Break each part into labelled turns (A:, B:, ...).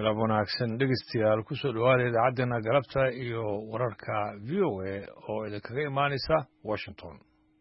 A: galab wanaagsan dhegeystayaal kusoo dhawaada idaacaddeena galabta iyo wararka v o a oo idinkaga imaanaysa washington.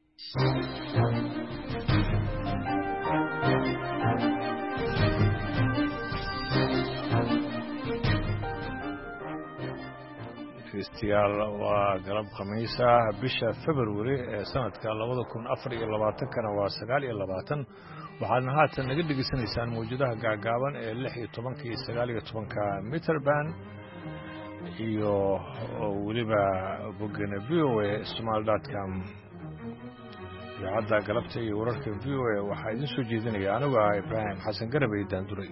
A: dhegeystayaal waa galab khamiisa bisha February ee sanadka 2024 waa 29 waxaadna haatan naga dhegeysanaysaan mawjadaha gaagaaban ee 16 iyo 19 meter band iyo weliba bogana VOA Somal.com. idaacadda galabta iyo wararka VOA waxaa idin soo jeedinaya anigu Ibrahim Xasan Garabay Daanduray.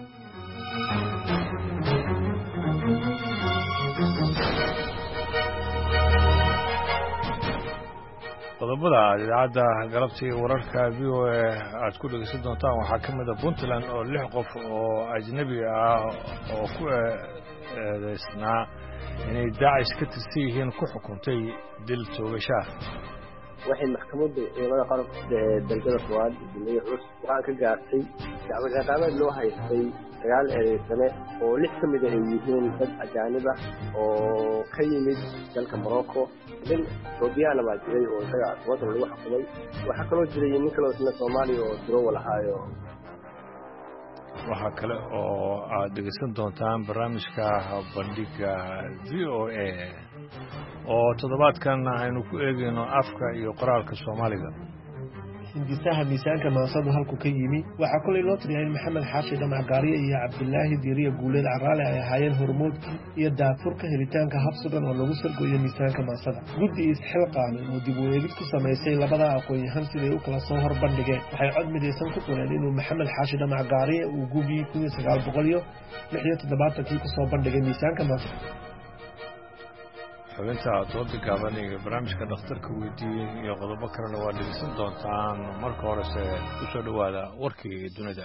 A: qodobada idaacadda galabta iyo wararka VOA aad ku dhegeysan doontaan waxaa ka mid ah Puntland oo 6 qof oo ajnabi ah oo ku eedeysnaa inay Daesh ka tirsan yihiin ku xukuntay dil toogasho.
B: waxay maxkamaddu ciidamada qaranka dalkada Fuad iyo Cus waxaan ka gaartay dacwad loo haystay 9 eedeysane oo 6 ka mid ah yihiin dad ajaanib ah oo ka yimid dalka Morocco. nin Soomaaliya baa jiray oo isaga waddan lagu xukumay. waxa kaloo jiray nin kale oo Soomaaliya oo diro walahaayo.
A: waxa kale oo aad dhegeysan doontaan barnaamijka bandhiga VOA oo toddobaadkan aynu ku eegayno afka iyo qoraalka Soomaaliga.
C: hindisaha miisaanka maasadu halku ka yimi waxaa kulay loo tiriyay Maxamed Xaashi Dhamacgaariye iyo Cabdilaahi Diiriye Guuleed Caraale ay ahaayeen hormuudkii iyo daafurka helitaanka habsugan oo lagu sargoyo miisaanka maasada. guddi isxilqaan oo dib u eegid ku samaysay labada aqoon-yahan siday u kala soo horbandhigeen waxay cod midaysan ku qoreen inuu Maxamed Xaashi Dhamacgaariye uu gubiyey 1976 ku soo bandhigay miisaanka maasada.
A: xubinta dooda gaaban iyo barnaamijka dhakhtarka weydiiyey iyo qodobo kalena waa dhegeysan doontaan. marka horese ku soo dhawaada warkii dunida.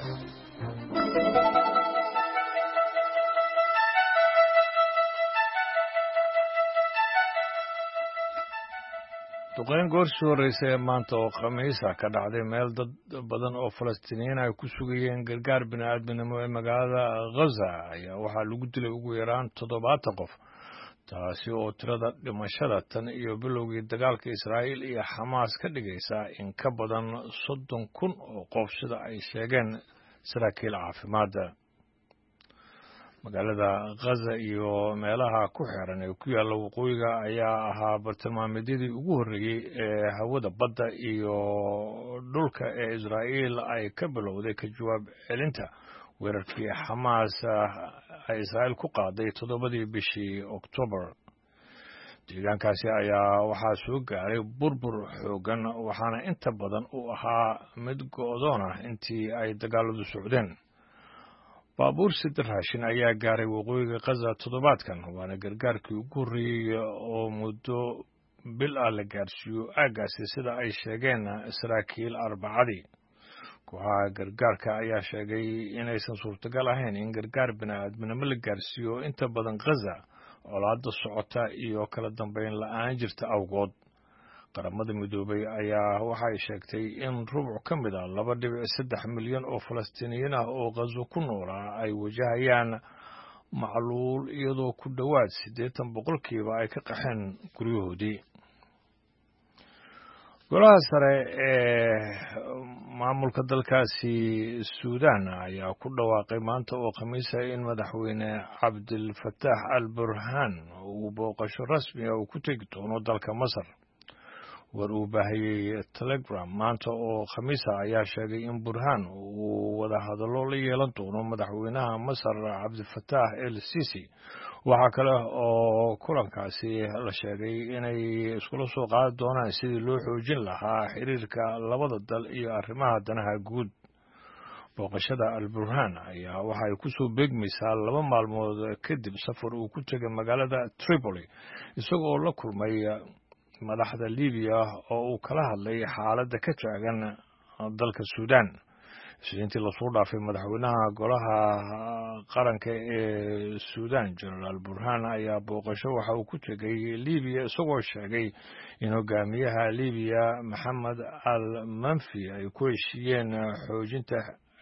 A: duqeyn goorsii horreysay ee maanta oo khamiisa ka dhacday meel dad badan oo Falastiiniyiin ay ku sugayeen gargaar bini'aadminimo ee magaalada Gaza ayaa waxaa lagu dilay ugu yaraan 70 qof, taasi oo tirada dhimashada tan iyo bilowgii dagaalka Israa'iil iyo Xamaas ka dhigaysa in ka badan 30,000 oo qof sida ay sheegeen saraakiil caafimaadka. magaalada Gaza iyo meelaha ku xeeran ee ku yaalla waqooyiga ayaa ahaa bartilmaameedyadii ugu horreeyey ee hawada badda iyo dhulka ee Israa'iil ay ka bilowday ka jawaab celinta weerarkii Xamaas ay Israa'iil ku qaaday 7 bishii Oktoobar. deegaankaasi ayaa waxaa soo gaaray burbur xoogan waxaana inta badan uu ahaa mid go'doon ah intii ay dagaaladu socdeen. baabuur sida raashin ayaa gaaray waqooyiga Gaza toddobaadkan waana gargaarkii ugu horreeyey oo muddo bil ah la gaarsiiyo aaggaasi sida ay sheegeen saraakiil Arbacadii. kooxaha gargaarka ayaa sheegay inaysan suurtagal ahayn in gargaar bini'aadminimo la gaarsiiyo inta badan Gaza colaadda socota iyo kala dambeyn la'aan jirta awgood. qaramada midoobay ayaa waxay sheegtay in rubuc ka mid ah 2.3 milyan oo Falastiiniyiin ah oo Gaza ku noolaa ay wajahayaan macluul iyadoo ku dhowaad 80% ay ka qaxeen guryahoodii. golaha sare ee maamulka dalkaasi Suudaan ayaa ku dhawaaqay maanta oo khamiisa in madaxweyne Cabdel Fattah al-Burhan uu booqasho rasmi ah ku tegi doono dalka Masar. war uu baahiyey Telegram maanta oo khamiisa ayaa sheegay in Burhan uu wada hadallo la yeelan doono madaxweynaha Masar Cabdel Fattah el-Sisi. waxaa kale oo kulankaasi la sheegay inay iskula soo qaadi doonaan sidii loo xoojin lahaa xiriirka labada dal iyo arrimaha danaha guud. booqashada al-Burhan ayaa waxay ku soo beegmaysaa 2 maalmood kadib safar uu ku tegay magaalada Tripoli isagoo la kulmay madaxda Liibiya oo uu kala hadlay xaaladda ka taagan dalka Suudaan. intii la soo dhaafay madaxweynaha golaha qaranka ee Suudaan General Burhan ayaa booqasho waxa uu ku tegay Liibiya isagoo sheegay in hogaamiyaha Liibiya Maxamed al-Manfi ay ku heshiiyeen xoojinta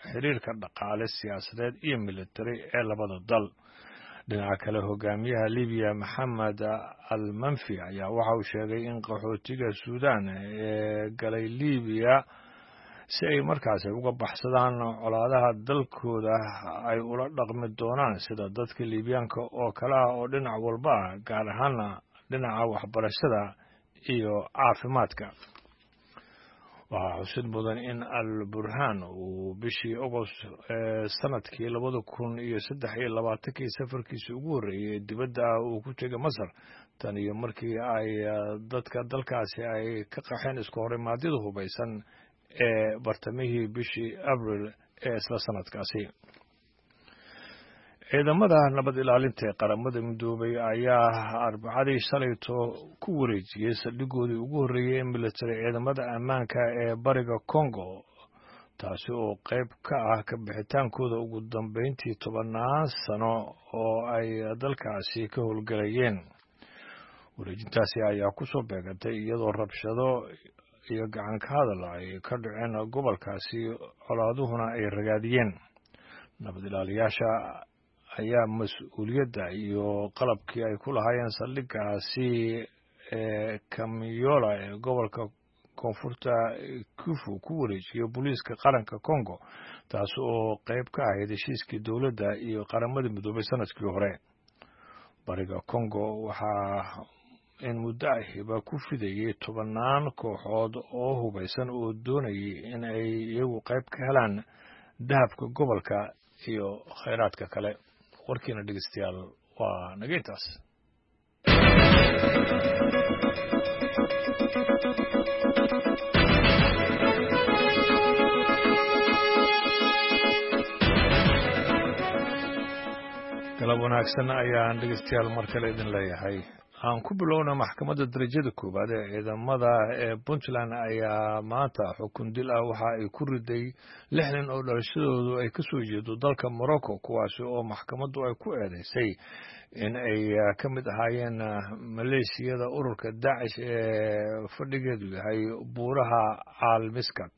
A: xiriirka dhaqaale siyaasadeed iyo militari ee labada dal. dhinaca kale hogaamiyaha libiya maxamed al-manfi ayaa waxa uu sheegay in qaxootiga suudaan ee galay libiya si ay markaasi uga baxsadaan colaadaha dalkooda ay ula dhaqmi doonaan sida dadka liibiyaanka oo kale ah oo dhinac walba ah, gaar ahaana dhinaca waxbarashada iyo caafimaadka. waxaa xusid mudan in al-burhaan uu bishii agost sanadkii 2023 safarkiisa ugu horreeyey dibadda uu ku tegay Masar tan iyo markii ay dadka dalkaasi ay ka qaxeen isku horimaadyada hubaysan ee bartamihii bishii Abriil ee isla sanadkaasi. ciidamada nabad ilaalinta ee qaramada midoobay ayaa arbacadii shalayto ku wareejiyey saldhigoodii ugu horreeyey ee militari ciidamada ammaanka ee bariga Congo, taasi oo qayb ka ah ka bixitaankooda ugu dambeyntii 10 sano oo ay dalkaasi ka howlgalayeen. wareejintaasi ayaa ku soo beegantay iyadoo rabshado iyo gacan ka hadal ay ka dhaceen gobolkaasi, colaaduhuna ay ragaadiyeen. nabad ilaaliyaasha ayaa mas-uuliyadda iyo qalabkii ay ku lahaayeen saldhigaasi ee Kamiola ee gobolka koonfurta Kivu ku wareejiyey booliiska qaranka Congo, taas oo qayb ka ahayd heshiiskii dowladda iyo qaramada midoobay sanadkii hore. bariga Congo waxaa in muddo ahiba ku fidayey 10 kooxood oo hubaysan oo doonayay in ay iyagu qayb ka helaan dahabka gobolka iyo kheyraadka kale. warkiina dhegeystayaal waa naga intaas. galab wanaagsan ayaan dhegeystayaal mar kale idin leeyahay. aan ku bilowna maxkamadda darajada koowaad ee ciidamada ee Puntland ayaa maanta xukun dil ah waxa ay ku riday 6 nin oo dhalashadoodu ay ka soo jeedo dalka Morocco, kuwaasi oo maxkamaddu ay ku eedeysay in ay ka mid ahaayeen maleeshiyada ururka Daesh ee fadhigeedu yahay buuraha Al-Miskat.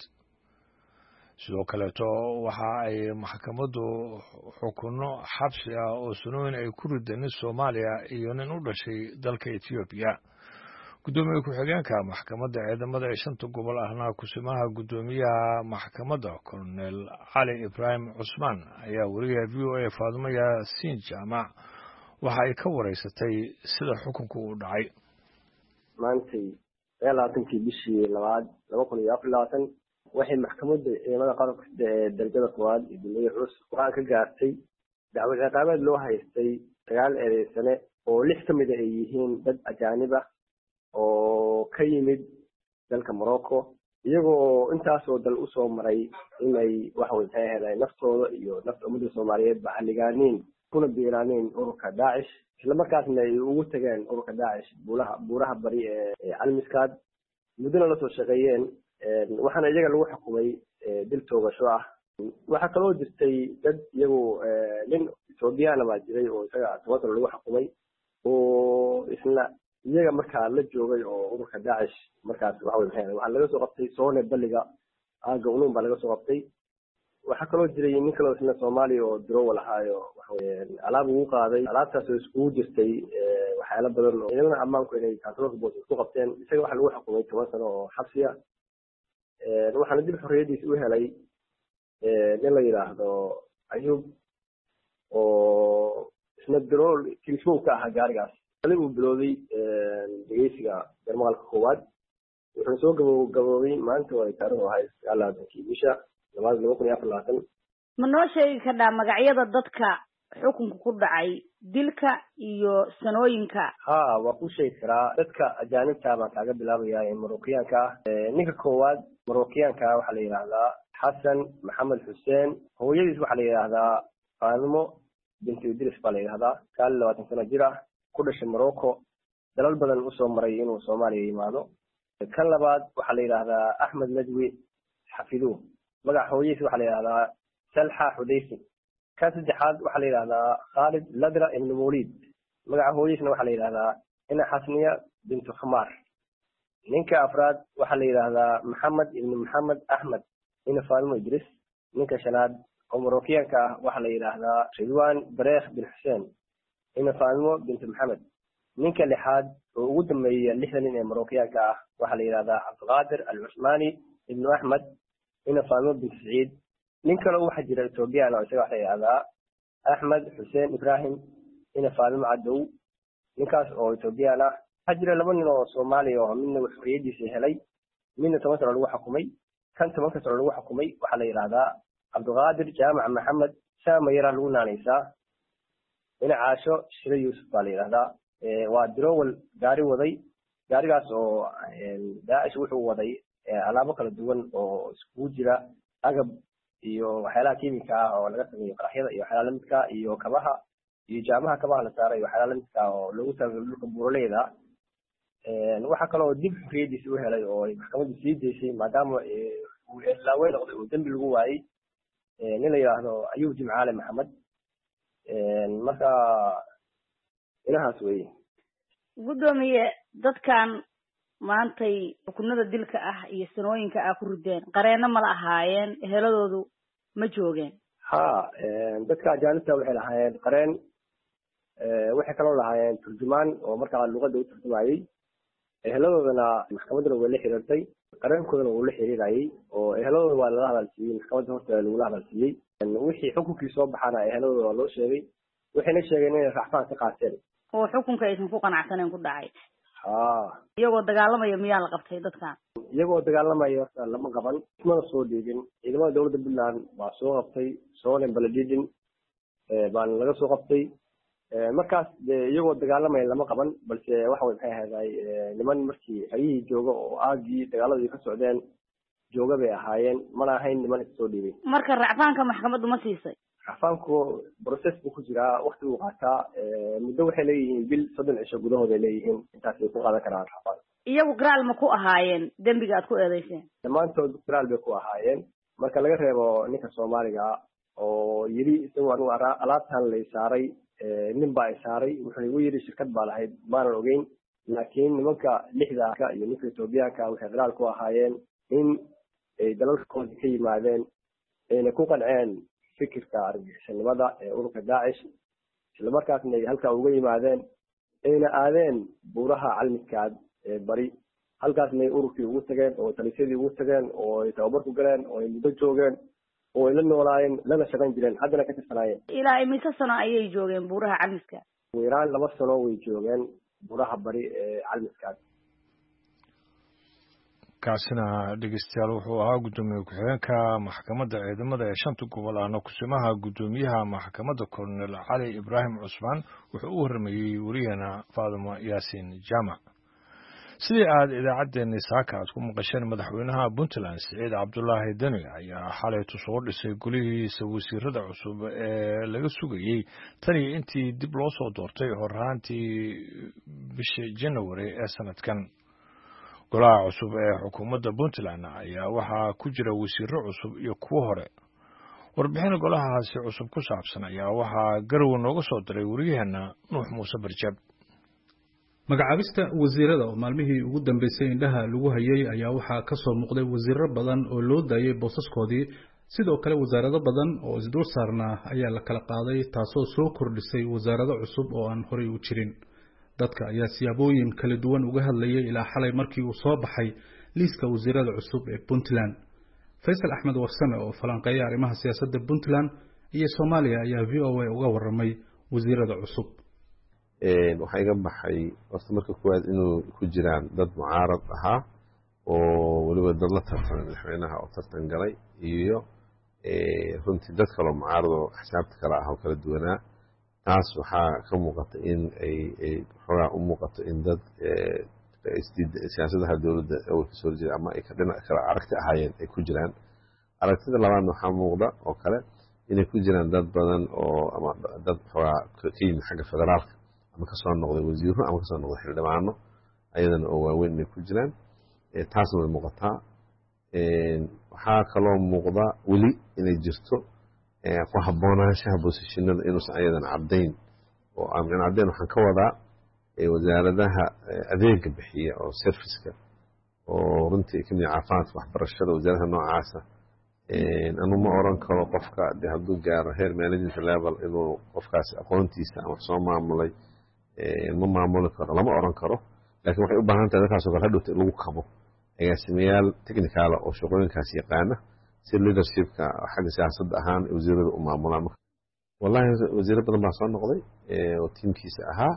A: sidoo kaleeto waxa ay maxkamaddu xukunno xabsi ah oo sanooyin ay ku rideen nin Soomaaliya iyo nin u dhashay dalka Ethiopia. gudoomiye ku-xigeenka maxkamadda ciidamada ee 5 gobol ahna kusimaha gudoomiyaha maxkamadda Colonel Ali Ibrahim Cusman ayaa wariyaha VOA Faadumo Yaasiin Jaamac waxa ay ka wareysatay sida xukunku u dhacay.
B: maantay 20 bishii 2024 waxay maxkamadda ciidamada qaranka darajada koowaad ee dowladda Ruush go'aan ka gaartay dacwad ciqaabeed loo haystay 9 eedeysane oo 6 kamid ah ay yihiin dad ajaanib ah oo ka yimid dalka Morocco, iyagoo intaas oo dal u soo maray inay wax wada helaan naftooda iyo nafta ummadda Soomaaliyeed baxaligaaniin kuna biiraaneen ururka Daesh, isla markaasna ay ugu tageen ururka Daesh buuraha bari ee Al-Miskat muddo la soo shaqeeyeen. waxaana iyaga lagu xukumay dil toogasho ah. waxa kaloo jirtay dad iyagu nin Ethiopian baa jiray oo isaga toban lagu xukumay oo isla iyaga markaa la joogay oo ururka Daesh markaas waxa laga soo qabtay Soone Baliga aaga unuun baa laga soo qabtay. waxa kaloo jiray nin kale oo isla Soomaali oo diro walahaayo alaab ugu qaaday, alaabtaas oo isku jirtay waxyaalo badan oo ciidamada ammaanku inay kaasoo boos ku qabteen. isaga waxa lagu xukumay 10 sano oo xabsi ah. waxaana dib xorriyadiisa u helay nin la yiraahdo Ayub oo isna dirool kilshow ka ah gaarigaas. kale uu bilowday dhageysiga jarmalka koowaad wuxuu soo gaboobay maanta oo ay taariikh ahayd 9 bisha 2024.
D: ma noo sheegi kartaa magacyada dadka xukunka ku dhacay dilka iyo sanooyinka?
B: waa ku sheegi karaa. dadka ajaanibta baan kaaga bilaabayaa ee Moroccanka ah. ninka koowaad Moroccanka waxa la yiraahdaa Xasan Maxamed Xuseen, hooyadiis waxa la yiraahdaa Faadumo binti Idris baa la yiraahdaa, 20 sano jir ah, ku dhashay Morocco, dalal badan u soo maray inuu Soomaaliya yimaado. kan labaad waxa la yiraahdaa Ahmed Najwi Xafidu, magaca hooyadiis waxa la yiraahdaa Salha Xudaysi. kan saddexaad waxa la yiraahdaa Khalid Ladra ibn Mawlid, magaca hooyadiisna waxa la yiraahdaa Ina Xasniya bint Khumar. ninka afraad waxa la yiraahdaa Maxamed ibn Maxamed Ahmed ina Faadumo Idris, ninka shanaad oo marookiyaanka ah waxaa la yidhaahdaa ridwan bareekh bin xuseen ina faadimo binti maxamed. ninka lixaad oo ugu dambeeya 6 nin ee marookiyaanka ah waxaa la yidhahdaa cabdiqaadir alcusmaani ibnu axmed ina faadimo binti saciid. nin kale waxaa jira ethoobiyan oo isaga waxaa la yidhahdaa axmed xuseen ibrahim ina faadimo cadow, ninkaas oo ethoobiyan ah. waxaa jira 2 nin oo soomaaliya oo midna xorriyadiisa helay midna 10 sano lagu xukumay. kan 10 sano lagu xukumay waxaa la yidhaahdaa cabdiqaadir jaamac maxamed samayara lagu naanaysaa. ina caasho shire yuusuf baa la yidhaahdaa. waa dirowal gaari waday. gaarigaas oo daacish wuxuu waday alaabo kala duwan oo iskugu jira agab iyo waxyaalaha kiimika ah oo laga sameeyo qaraxyada iyo waxyaalaha lamidka iyo kabaha iyo jaamaha kabaha la saaray iyo waxyaalaha lamidka oo lagu taageero dhulka buuraleyda. waxaa kale oo dib xorriyadiisa u helay oo maxkamaddu sii deysay maadaama uu eeslaawe noqday oo dembi lagu waayey nin la yidhaahdo ayuub jimcaale maxamed. marka inahaas weye.
D: guddoomiye dadkan maantay xukunada dilka ah iyo sanooyinka ah ku rideen qareeno mala ahaayeen, eheladoodu ma joogeen?
B: ha dadka ajaanibta waxay lahaayeen qareen, waxay kaloo lahaayeen turjumaan oo markaa luqadda u turjumayey. eheladoodana maxkamaddana way la xiriirtay, qareenkoodana wuu la xiriirayey oo eheladooda waa lala hadalsiiyey, maxkamadda horteeda lagula hadalsiiyey. wixii xukunkii soo baxana eheladooda waa loo sheegay, waxayna sheegeen inay racfaan ka qaateen
D: oo xukunka aysan ku qanacsaneen ku dhacay.
B: ha
D: iyagoo dagaalamaya miyaa la qabtay dadkan?
B: iyagoo dagaalamaya horta lama qaban, ismana soo dhiigin. ciidamada dowladda puntland baa soo qabtay, soone baladidin baana laga soo qabtay. markaas iyagoo dagaalamaya lama qaban, balse waxa way maxay ahaday niman markii hayihii jooga oo aagii dagaaladii ka socdeen jooga bay ahaayeen, mana ahayn niman isoo dhiibay.
D: marka racfaanka maxkamaddu ma siisay?
B: racfaanku process buu ku jiraa, waqti buu qaataa. muddo waxay leeyihiin bil 30 cisho gudahooday leeyihiin, intaasay ku qaadan karaan racfaan.
D: iyagu qiraal ma ku ahaayeen dembiga aad ku eedeyseen?
B: dhammaantood qiraal bay ku ahaayeen, marka laga reebo ninka soomaaliga oo yidhi isagu anigu alaabtan lay saaray, nin baa i saaray, wuxuu igu yidhi shirkad baa lahayd maanan ogeyn. laakiin nimanka 6 iyo ninka etoobiyaanka waxay qiraal ku ahaayeen in ay dalalkoodii ka yimaadeen, ayna ku qanceen fikirka argagixisanimada ee ururka daacish, isla markaasna ay halkaa uga yimaadeen, ayna aadeen buuraha calmiskaad ee bari. halkaasna ay ururkii ugu tageen oo talisyadii ugu tageen oo ay tababar ku galeen oo ay muddo joogeen oo ay la noolaayeen, lana shaqayn jireen, haddana ka tirsanaayeen.
D: ilaa imise sano ayay joogeen buuraha calmiskaad?
B: ugu yaraan 2 sano way joogeen buuraha bari ee calmiskaad.
A: kaasina dhegeystayaal wuxuu ahaa guddoomiye ku-xigeenka maxkamadda ciidamada ee 5 gobol ahna kusimaha guddoomiyaha maxkamadda colonel cali ibraahim cusmaan wuxuu u warramayey wariyaheena faadimo yaasiin jaamac. sidii aad idaacaddeenni saaka aad ku maqasheen, madaxweynaha puntland siciid cabdulaahi deni ayaa xalaytu soo dhisay golihiisa wasiirada cusub ee laga sugayey tan iyo intii dib loo soo doortay horraantii bishii January ee sanadkan. golaha cusub ee xukuumadda puntland ayaa waxaa ku jira wasiiro cusub iyo kuwo hore. warbixin golahaasi cusub ku saabsan ayaa waxaa garow nooga soo diray wariyaheena nuux muuse barjab.
E: magacaabista wasiirada oo maalmihii ugu dambeysay indhaha lagu hayay ayaa waxaa ka soo muuqday wasiiro badan oo loo daayay boosaskoodii. sidoo kale wasaarado badan oo isdul saarnaa ayaa la kala qaaday, taasoo soo kordhisay wasaarado cusub oo aan horey u jirin. dadka ayaa siyaabooyin kala duwan uga hadlayay ilaa xalay markii uu soo baxay liiska wasiirada cusub ee puntland. faysal axmed warsame oo falanqeeya arrimaha siyaasadda puntland iyo soomaaliya ayaa VOA uga warramay wasiirada cusub.
F: waxaa iga baxay horta marka koowaad inuu ku jiraan dad mucaarad ahaa oo weliba dad la tartamay madaxweynaha oo tartan galay, iyo runtii dad kaloo mucaarad oo axsaabta kale ah oo kala duwanaa. taas waxaa ka muuqata in ay xoogaa u muuqato in dad siyaasadaha dowladda awalka soo horjeeda ama ay dhinac kale aragti ahaayeen ay ku jiraan. aragtida labaadna waxaa muuqda oo kale inay ku jiraan dad badan oo ama dad xoogaa ka yimid xagga federaalka ama kasoo noqday wasiiro ama kasoo noqday xildhibaano ayadana oo waaweyn inay ku jiraan. taasna way muuqataa. waxaa kaloo muuqda weli inay jirto ku haboonaanshaha bosishinada inuusan ayadan caddayn. oo aan caddayn waxaan ka wadaa wasaaradaha adeega bixiya oo serviceka oo runtii kamid caafimaadka, waxbarashada, wasaaradaha noocaasa anu ma oran karo qofka hadduu gaaro heer management level inuu qofkaasi aqoontiisa ama soo maamulay ma maamuli karo lama oran karo laakiin waxay u baahan tahay dadkaasoo kale hadhowta in lagu kabo agaasimayaal technicaala oo shaqooyinkaas yaqaana si leadershipka xagga siyaasadda ahaan wasiirada u maamulaan wallahi wasiiro badan baa soo noqday oo tiimkiisa ahaa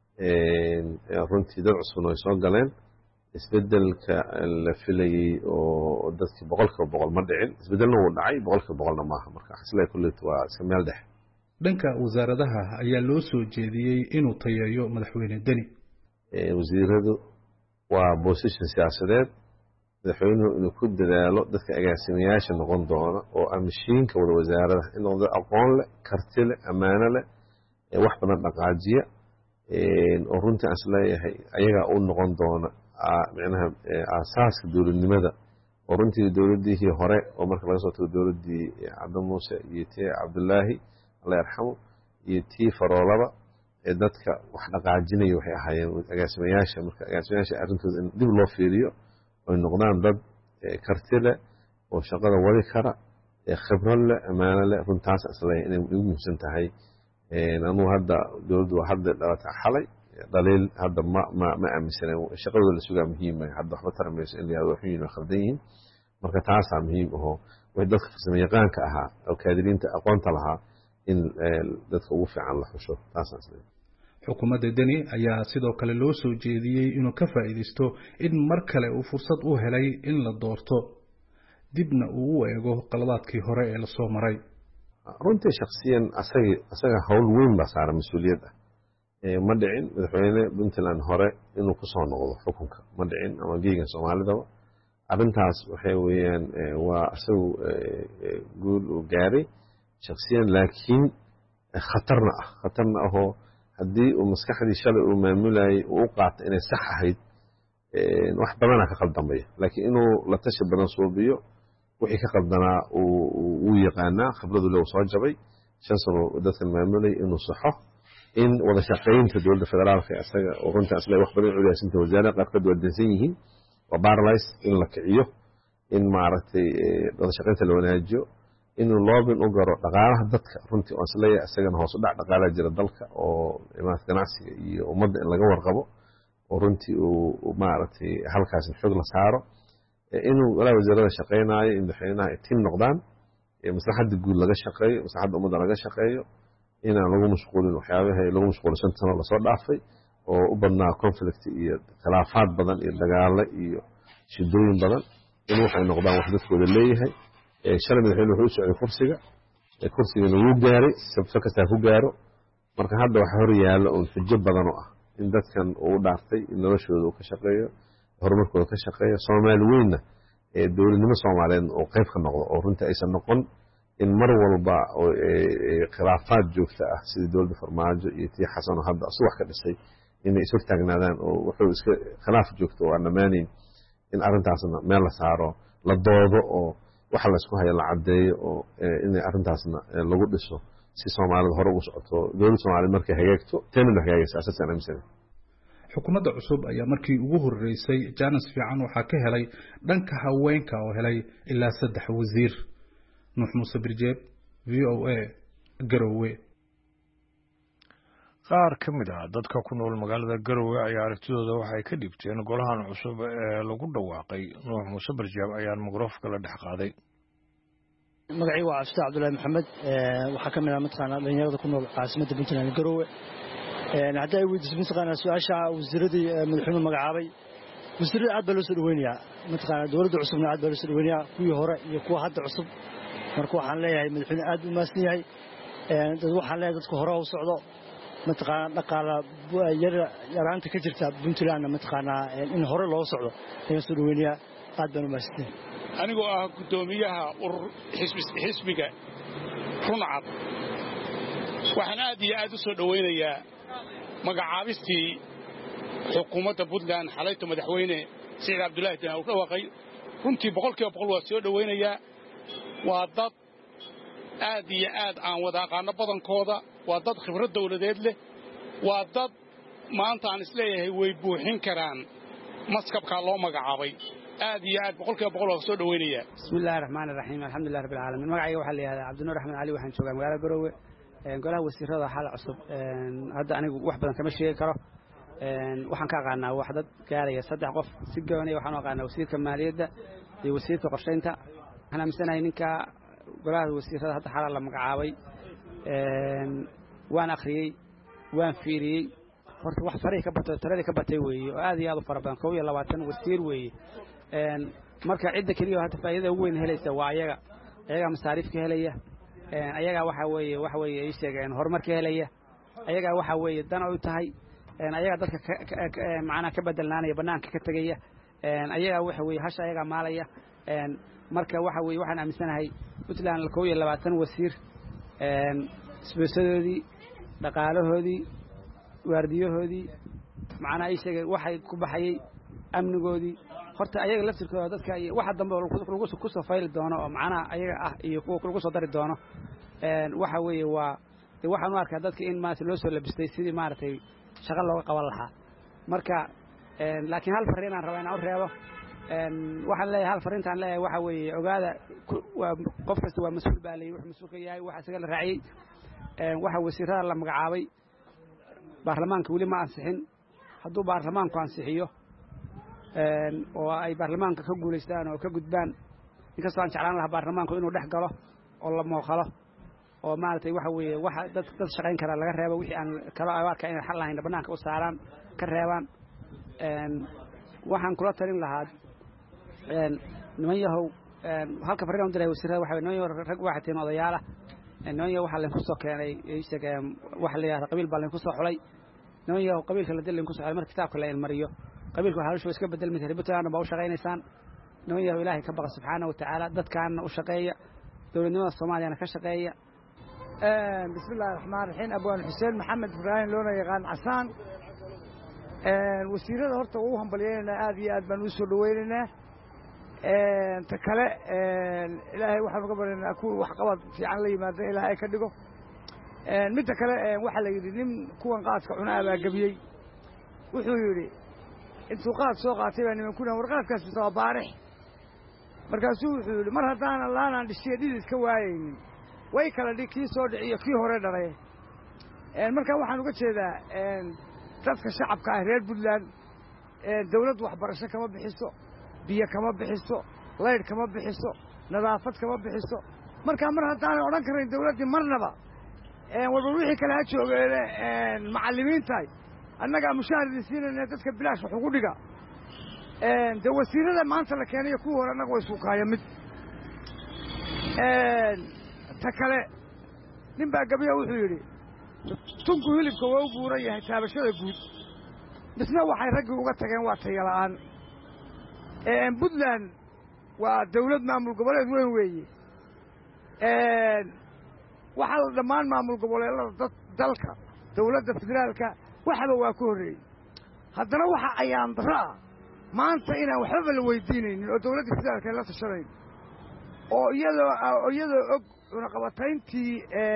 F: runtii dad cusubna way soo galeen isbedelka la filayey oo dadkii 100% ma dhicin isbedelna wuu dhacay 100%na maaha marka xasilay kulleetu waa iska meel dhex
E: dhanka wasaaradaha ayaa loo soo jeediyey inuu tayeeyo madaxweyne Deni
F: wasiiradu waa position siyaasadeed madaxweynuhu inuu ku dadaalo dadka agaasimayaasha noqon doona oo amishiinka wada wasaaradaha inuu aqoon leh karti leh ammaano leh wax badan dhaqaajiya oo runtii aan isleeyahay ayagaa u noqon doona macnaha aasaaska dowladnimada oo runtii dowladdii hore oo marka laga soo tago dowladdii Cabdi Muuse iyo tii Cabdullaahi Allah yarxamo iyo tii Faroolaba dadka wax dhaqaajinaya waxay ahaayeen agaasimayaasha marka agaasimayaasha arrintooda in dib loo fiiriyo oo noqdaan dad karti leh oo shaqada wadi kara khibrad leh ammaano leh runtaas isleeyahay inay ugu muhiimsan tahay anu hadda dowladdu waa hadda dhalata xalay daliil hadda ma aaminsan shaqadooda la sugaa muhiim ah hadda waxba tarmayso in la waxyiin oo khaldan yihiin marka taasaa muhiim ah way dadka farsamayaqaanka ahaa oo kaadiriinta aqoonta lahaa in dadka ugu fiican la xusho taasaan isleeyahay
E: xukuumadda Deni ayaa sidoo kale loo soo jeediyey inuu ka faa'iideysto in mar kale uu fursad u helay in la doorto dibna uu u eego qaladaadkii hore ee la soo maray
F: runtii shakhsiyan asaga hawl weyn baa saaran mas'uuliyad ah ma dhicin madaxweyne Puntland hore inuu ku soo noqdo xukunka ma dhicin ama geegan Soomaalidaba arrintaas waxay weeyaan waa asagu guul uu gaaray shakhsiyan laakiin khatarna ahoo haddii uu maskaxdii shalay uu maamulayay uu u qaato inay sax ahayd wax badana ka qaldamaya laakiin inuu la tashi badan suubiyo wixii ka qaldanaa uu yaqaanaa khibradu leh soo jabay 5 sano dadkan maamulay inuu saxo in wada shaqeynta dowladda federaalka asaga oo runtii asla wax badan u leeyahay wasaarada qaarkood waa dansan yihiin waa paralyze in la kiciyo in maaragtay wada shaqeynta la wanaajiyo inuu loobin u garo dhaqaalaha dadka runtii oo isleeyahay asagana hoos u dhac dhaqaalaha jira dalka oo imaamka ganacsiga iyo ummadda in laga warqabo oo runtii uu maaragtay halkaas xog la saaro inuu wala wasaarada shaqeynaayo in madaxweynaha tiim noqdaan maslaxadda guud laga shaqeeyo maslaxadda ummadda laga shaqeeyo inaan lagu mashquulin waxyaabaha lagu mashquulsan sano la soo dhaafay oo u badnaa conflict iyo khilaafaad badan iyo dagaalo iyo shidooyin badan in waxay noqdaan wax dadkooda leeyahay shalay madaxweynuhu wuxuu u socday kursigana wuu gaaray sabta kasta ku gaaro marka hadda waxa hor yaalo oo xujo badan oo ah in dadkan uu dhaartay in noloshooda uu ka shaqeeyo horumarkooda ka shaqeeyo Soomaali weynna dowladnimo Soomaaliyeed oo qayb ka noqdo oo runtii aysan noqon in mar walba oo khilaafaad joogta ah sida dowladda Farmaajo iyo tii Xasan hadda wax ka dhisay inay isu taagnaadaan oo wuxuu iska khilaaf joogto oo dhamaanin in arrintaasna meel la saaro la doodo oo waxa la isku hayo la cadeeyo oo in arrintaasna lagu dhiso si Soomaalida hore ugu socoto dowladda Soomaaliyeed markay hagaagto tanina hagaagaysa asaasana misan
E: xukuumadda cusub ayaa markii ugu horeysay jaanis fiican waxa ka helay dhanka haweenka oo helay ilaa 3 wasiir Nuux Muuse Birjeeb VOA Garowe
A: qaar ka mid ah dadka ku nool magaalada Garowe ayaa aragtidooda waxay ka dhibteen golahan cusub ee lagu dhawaaqay Nuux Muuse Birjeeb ayaa mikrofoonka la dhex qaaday
G: magacii waa Cabdi Cabdullaahi Maxamed waxa ka mid ah mataqaana dhalinyarada ku nool caasimadda Puntland Garowe hadda ay weydiisay mataqaana su'aasha wasiiradii madaxweynuhu magacaabay wasiirada aad baa loo soo dhaweynayaa mataqaana dowladda cusubna aad baa loo soo dhaweynayaa kuwii hore iyo kuwa hadda cusub marka waxaan leeyahay madaxweyne aad u maasan yahay waxaan leeyahay dadku hore u socdo mataqaana dhaqaala yaraanta ka jirta Puntland mataqaana in hore loo socdo ayaan soo dhaweynayaa aad baan u maasan
H: anigoo ah gudoomiyaha xisbiga Runcad waxaan aad iyo aad u soo dhaweynayaa magacaabistii xukuumadda Puntland xalayto madaxweyne Saciid Cabdullaahi Deni uu dhawaaqay runtii 100% waa soo dhaweynayaa waa dad aad iyo aad aan wada aqaano badankooda waa dad khibrad dawladeed leh waa dad maanta aan isleeyahay way buuxin karaan maskabka loo magacaabay aad iyo aad boqolkiiba boqol waa soo dhaweynayaa.
I: Bismillahir Rahmanir Rahiim. Alxamdulillahi Rabbil Aalamiin. Magacayga waxa la yiraahdaa Cabdinuur Axmed Cali, waxaan joogaa magaalada Garowe. Golaha wasiirada xal cusub hadda anigu wax badan kama sheegi karo. Waxaan ka aqaanaa wax dad gaaraya 3 qof si gooni waxaan u aqaanaa wasiirka maaliyadda iyo wasiirka qorsheynta. Waxaan aaminsanahay ninka golaha wasiirada hadda xal la magacaabay waan akhriyay waan fiiriyay horta wax fariiq ka batay taradii ka batay weeye oo aad iyo aad u fara badan 22 wasiir weeye marka cidda kaliya hadda faa'iido weyn helaysa waa ayaga masaariifka helaya ayaga waxa weeye ay sheegeen horumarka helaya ayaga waxa weeye dan u tahay ayaga dadka macna ka bedelnaanaya banaanka ka tagaya ayaga waxa weeye hasha ayaga maalaya marka waxa weeye waxaan aaminsanahay Puntland 22 wasiir isbeysadoodii dhaqaalahoodii waardiyahoodii macna ay sheegay waxay ku baxayay amnigoodii horta ayaga laftirkooda dadka waxa dambe lagu soo fayl doono oo macna ayaga ah iyo kuwa lagu soo dari doono waxa weeye waxaan u arkaa dadka in maas loo soo labistay sidii maartay shaqo looga qaban lahaa marka laakiin hal fariin aan rabaa inaan u reebo waxaan leeyahay hal fariintaan leeyahay waxa weeye ogaada qof kasta waa mas'uul baa leeyahay wax mas'uul ka yahay waxa isaga la raaciyay waxa wasiirada la magacaabay baarlamaanka wali ma ansixin hadduu baarlamaanku ansixiyo oo ay baarlamaanka ka guuleystaan oo ka gudbaan inkastoo aan jeclaan lahaa baarlamaanku inuu dhex galo oo la mooqalo oo maartay waxa weeye waxa dad shaqayn kara laga reebo wixii aan kala awaarka inay xal lahayn banaanka u saaraan ka reebaan waxaan kula talin lahaa niman yahow halka fariin u diray wasiirada waxa niman yahow rag waxa tiin odayaala niman yahow waxa la ku soo keenay isaga waxa la yiraahdo qabiil baa la ku soo xulay niman yahow qabiilka la dilin ku soo xulay marka kitaabka la mariyo qabiilku waxa uu iska bedel mid Puntland baa u shaqaynaysaan niman yahow Ilaahay ka baqa subxaanahu wa ta'ala dadkaana u shaqeeya dawladnimada Soomaaliya ka shaqeeya
J: bismillahir rahmaanir rahiim abaan Xuseen Maxamed Ibrahim loona yaqaan Casaan wasiirada horta uu hambalyeynaa aad iyo aad baan u soo dhaweynaynaa ta kale Ilaahay waxaan uga baranaynaa ku wax qabad fiican la yimaado Ilaahay ka dhigo mid kale waxa la yiri nin kuwan qaadka cunaa baa gabiyay wuxuu yiri intuu qaad soo qaatay baa niman kuna warqaadkaas soo baarix markaasuu wuxuu yiri mar haddaan allaana dhisheedii iska waayeen way kala dhigii soo dhiciyo kii hore dhalay marka waxaan uga jeedaa dadka shacabka ah reer Puntland dawladdu waxbarasho kama bixiso biyo kama bixiso leer kama bixiso nadaafad kama bixiso marka mar haddaan oran karin dawladdu marnaba walba wixii kala joogeen macallimiinta annaga mushaaridiinna dadka bilaash wax ugu dhiga de wasiirada maanta la keenay kuwa hore annaga way suuqaaya mid ta kale nin baa gabiya wuxuu yiri tunku hilibka waa u buuran yahay taabashada guud bisna waxay raggi uga tageen waa tayala'aan Puntland waa dawlad maamul goboleed weyn weeye waxa la dhamaan maamul goboleedada dalka dawladda federaalka waxba waa ku horeeyay haddana waxa ayaan daraa maanta inaan waxba la weydiinaynin oo dawladda federaalka la tashaday oo iyadoo og cunaqabatayntii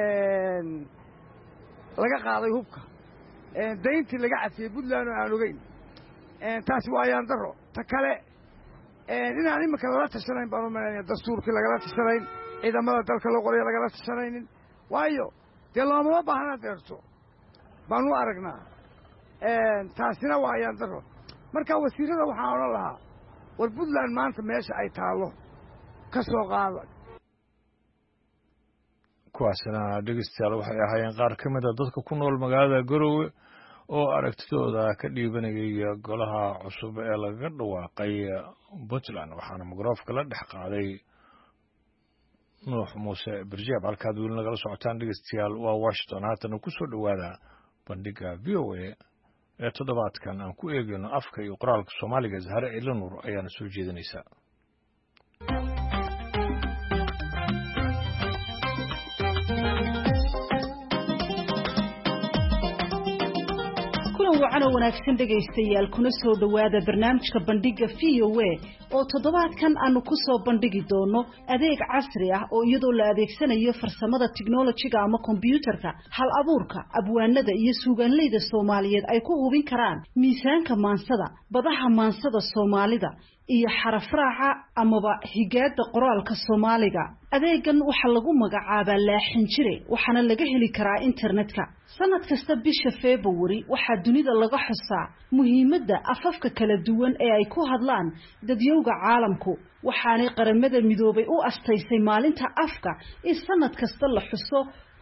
J: laga qaaday hubka dayntii laga cafiyay Puntland oo aan ogeyn taasi waa ayaan daro ta kale inaan imika la tashanayn baan u maleeyaa dastuurkii lagala tashanayn ciidamada dalka loo qoray lagala tashanaynin waayo dee looma baahna deerto baan u aragnaa taasina waa ayaan daro marka wasiirada waxaan oran lahaa war Puntland maanta meesha ay taalo ka soo qaada
A: kuwaasina dhegeystayaal waxay ahaayeen qaar ka mid a dadka ku nool magaalada Garowe oo aragtidooda ka dhiibanayay golaha cusub ee laga dhawaaqay Puntland waxaana mikrafoonka la dhex qaaday Nuux Muuse Barjaab halkaad weli nagala socotaan dhegeystayaal waa Washington haatan ku soo dhawaada bandhiga VOA ee toddobaadkan aan ku eegayno afka iyo qoraalka Soomaaliga Zahra Ciilanur ayaana soo jeedinaysaa
K: wacan wanaagsan dhageystayaal kuna soo dhawaada barnaamijka bandhiga VOA oo toddobaadkan aanu ku soo bandhigi doono adeeg casri ah oo iyadoo la adeegsanayo farsamada tiknoolajiga ama kombiyuutarka hal abuurka abwaanada iyo suugaanleyda Soomaaliyeed ay ku hubin karaan miisaanka maansada badaha maansada Soomaalida iyo xaraf raaca amaba higaada qoraalka Soomaaliga adeegan waxa lagu magacaabaa laaxin jire waxaana laga heli karaa internetka sanad kasta bisha February waxa dunida laga xusaa muhiimadda afafka kala duwan ee ay ku hadlaan dadyowga caalamku waxaanay qaramada midoobay u astaysay maalinta afka in sanad kasta la xuso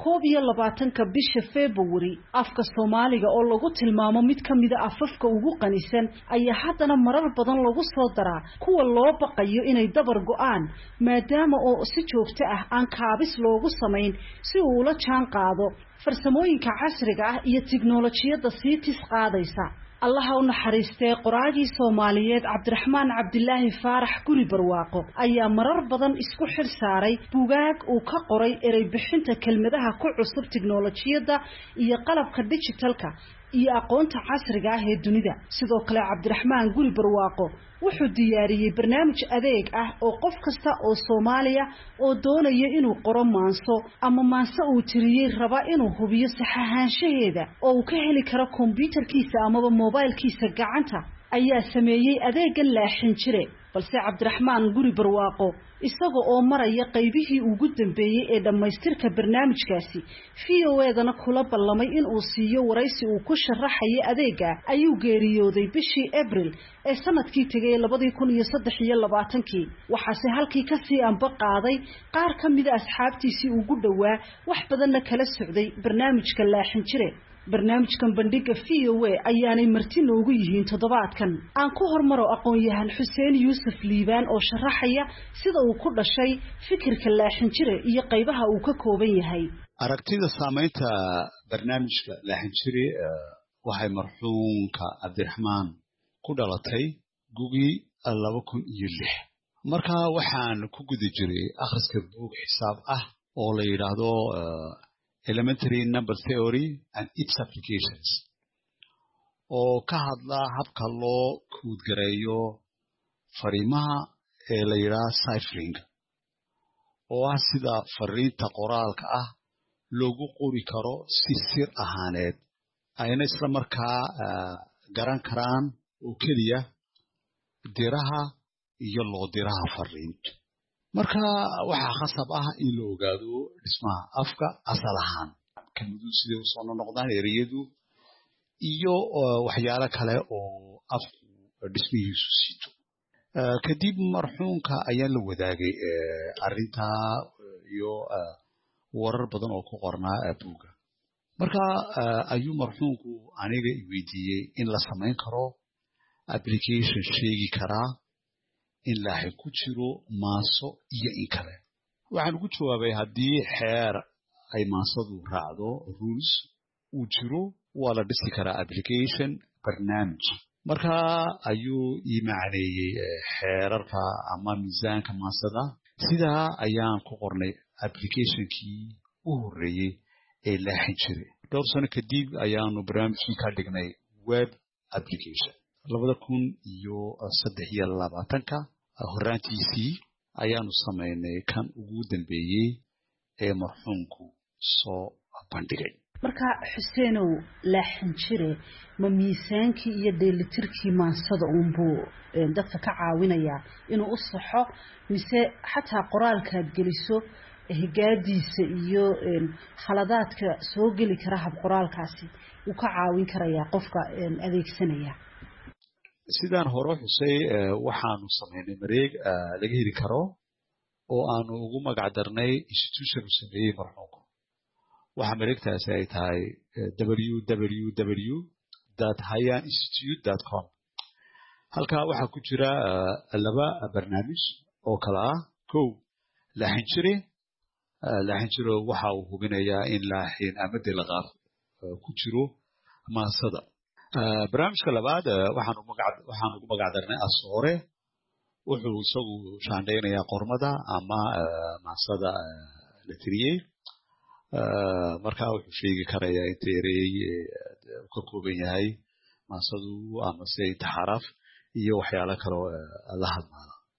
K: 21 bisha February afka Soomaaliga oo lagu tilmaamo mid kamid ah afafka ugu qanisan ayaa haddana marar badan lagu soo daraa kuwa loo baqayo inay dabar go'aan maadaama oo si joogto ah aan kaabis loogu sameyn si uu ula jaan qaado farsamooyinka casriga ah iyo tiknoolajiyada sii tis qaadaysa الله ونحرسته قراجي Soomaaliyeed Cabdiraxmaan Cabdilaahi Faarax guri barwaaqo ayaa marar badan isku xir saaray buugaag uu ka qoray eray bixinta kelmadaha ku cusub tiknoolajiyada iyo qalabka digitalka iyo aqoonta casriga ah ee dunida sidoo kale Cabdiraxmaan guri barwaaqo wuxuu diyaariyay barnaamij adeeg ah oo qof kasta oo Soomaaliya oo doonaya inuu qoro maanso ama maanso uu tiriyay raba inuu hubiyo saxahaanshaheeda oo uu ka heli karo kombiyuutarkiisa ama mobilkiisa gacanta ayaa sameeyay adeegan laaxin jire balse Cabdiraxmaan guri barwaaqo isaga oo maraya qaybihii ugu dambeeyay ee dhamaystirka barnaamijkaasi VOA-dana kula ballamay in uu siiyo waraysi uu ku sharaxay adeega ayuu geeriyooday bishii April ee sanadkii tagay 2023 waxaase halkii ka sii anba qaaday qaar kamid ah asxaabtiisii ugu dhawaa wax badan kala socday barnaamijka laaxin jire barnaamijkan bandhiga VOA ayaanay marti noogu yihiin toddobaadkan aan ku hormaro aqoon-yahan Xuseen Yuusuf Liibaan oo sharaxaya sida uu ku dhashay fikirka laaxin jire iyo qaybaha uu ka kooban yahay
L: aragtida saameynta barnaamijka laaxin jire waxay marxuumka Cabdiraxmaan ku dhalatay gugii 2006 marka waxaan ku guda jiray akhriska buug xisaab ah oo la yiraahdo Elementary Number Theory and its Applications oo ka hadla habka loo kuudgareeyo fariimaha ee la yiraahdo ciphering oo ah sida fariinta qoraalka ah loogu qori karo si sir ahaaneed ayna isla markaa garan karaan oo kaliya diraha iyo loo diraha fariinta marka waxa khasab ah in la ogaado dhismaha afka asal ahaan kamid sidoo uu soo noqdaan ereyadu iyo waxyaalo kale oo afku dhismihiisu sito kadib marxuumka ayaa la wadaagay arinta iyo warar badan oo ku qornaa buuga marka ayuu marxuumku aniga weydiiyay in la sameyn karo application sheegi kara in laaxin ku jiro maaso iyo in kale waxaan ugu jawaabay haddii xeer ay maasadu raacdo rules uu jiro waa la dhisi karaa application barnaamij marka ayuu ii macneeyay xeerarka ama miisaanka maasada sidaa ayaan ku qornay applicationkii u horreeyay ee laaxin jiray dhowr sano kadib ayaanu barnaamijkii ka dhignay web application 2023 horaantiisii ayaanu sameynay kan ugu dambeeyay ee marxuumku soo bandhigay
K: marka Xuseenow laaxin jire ma miisaankii iyo dheelitirkii maansada buu dadka ka caawinaya inuu u saxo mise xataa qoraalka geliso higaadiisa iyo khaladaadka soo gali kara hab qoraalkaasi uu ka caawin karaya qofka adeegsanaya
L: sidaan hore xusay waxaanu sameynay mareeg laga heli karo oo aanu ugu magac darnay institution sameeyay marxuumka waxa mareegtaasi ay tahay www.hayaninstitute.com halka waxa ku jira laba barnaamij oo kala ah laaxin jire waxa uu hubinayaa in laaxin ama dilaqaaf ku jiro maasada barnaamijka labaad waxaan ugu magac darnay asoore wuxuu isagu shaandhaynayaa qormada ama maasada la tiriyey marka wuxuu sheegi karayaa inta erey ka kooban yahay maasadu ama se inta xaraf iyo waxyaalo kale la hadlaa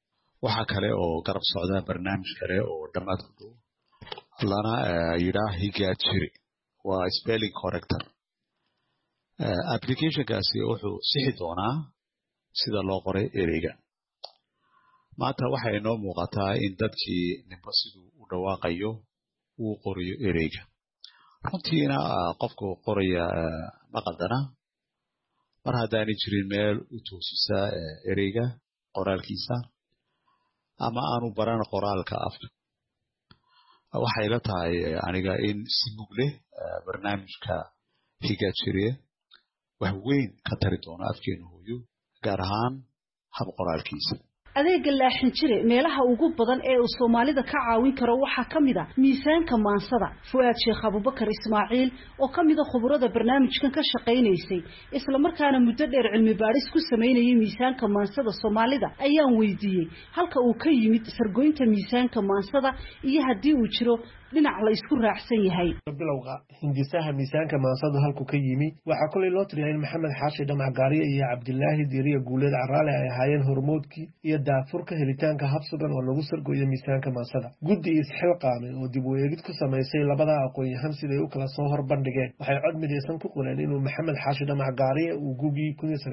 L: waxa kale oo garab socda barnaamij kale oo dhammaad ku dhow lana yidhaah higaajiri waa spelling corrector applicationkaasi wuxuu sixi doonaa sida loo qoray ereyga maanta waxay inoo muuqataa in dadkii ninba siduu u dhawaaqayo uu qorayo ereyga runtiina qofku qoraya ma qaldana mar haddaanay jirin meel u toosisa ereyga qoraalkiisa ama aanu baran qoraalka afka waxay la tahay aniga in si mug leh barnaamijka higaajiriye wax weyn ka tari doono afkeena hooyo gaar ahaan hab qoraalkiisa
K: adeega laaxin jire meelaha ugu badan ee uu Soomaalida ka caawin karo waxa kamid ah miisaanka maansada Fuad Sheekh Abubakar Ismaaciil oo kamid ah khubarada barnaamijkan ka shaqeynaysay isla markaana muddo dheer cilmi baaris ku sameynayay miisaanka maansada Soomaalida ayaan weydiiyay halka uu ka yimid sargoynta miisaanka maansada iyo hadii uu jiro dhinac la isku raacsan yahay
C: bilowga hindisaha miisaanka maansada halku ka yimi waxa kulay loo tiriyay Maxamed Xaashi Dhamac Gaariye iyo Cabdilaahi Diiriye Guuleed Caraale ay ahaayeen hormoodkii iyo daafurka helitaanka habsugan oo lagu sargooyo miisaanka maansada guddi isxilqaamay oo dib u eegid ku sameysay labada aqoon-yahan siday u kala soo hor bandhigeen waxay cod midaysan ku qoreen inuu Maxamed Xaashi Dhamac Gaariye uu gugii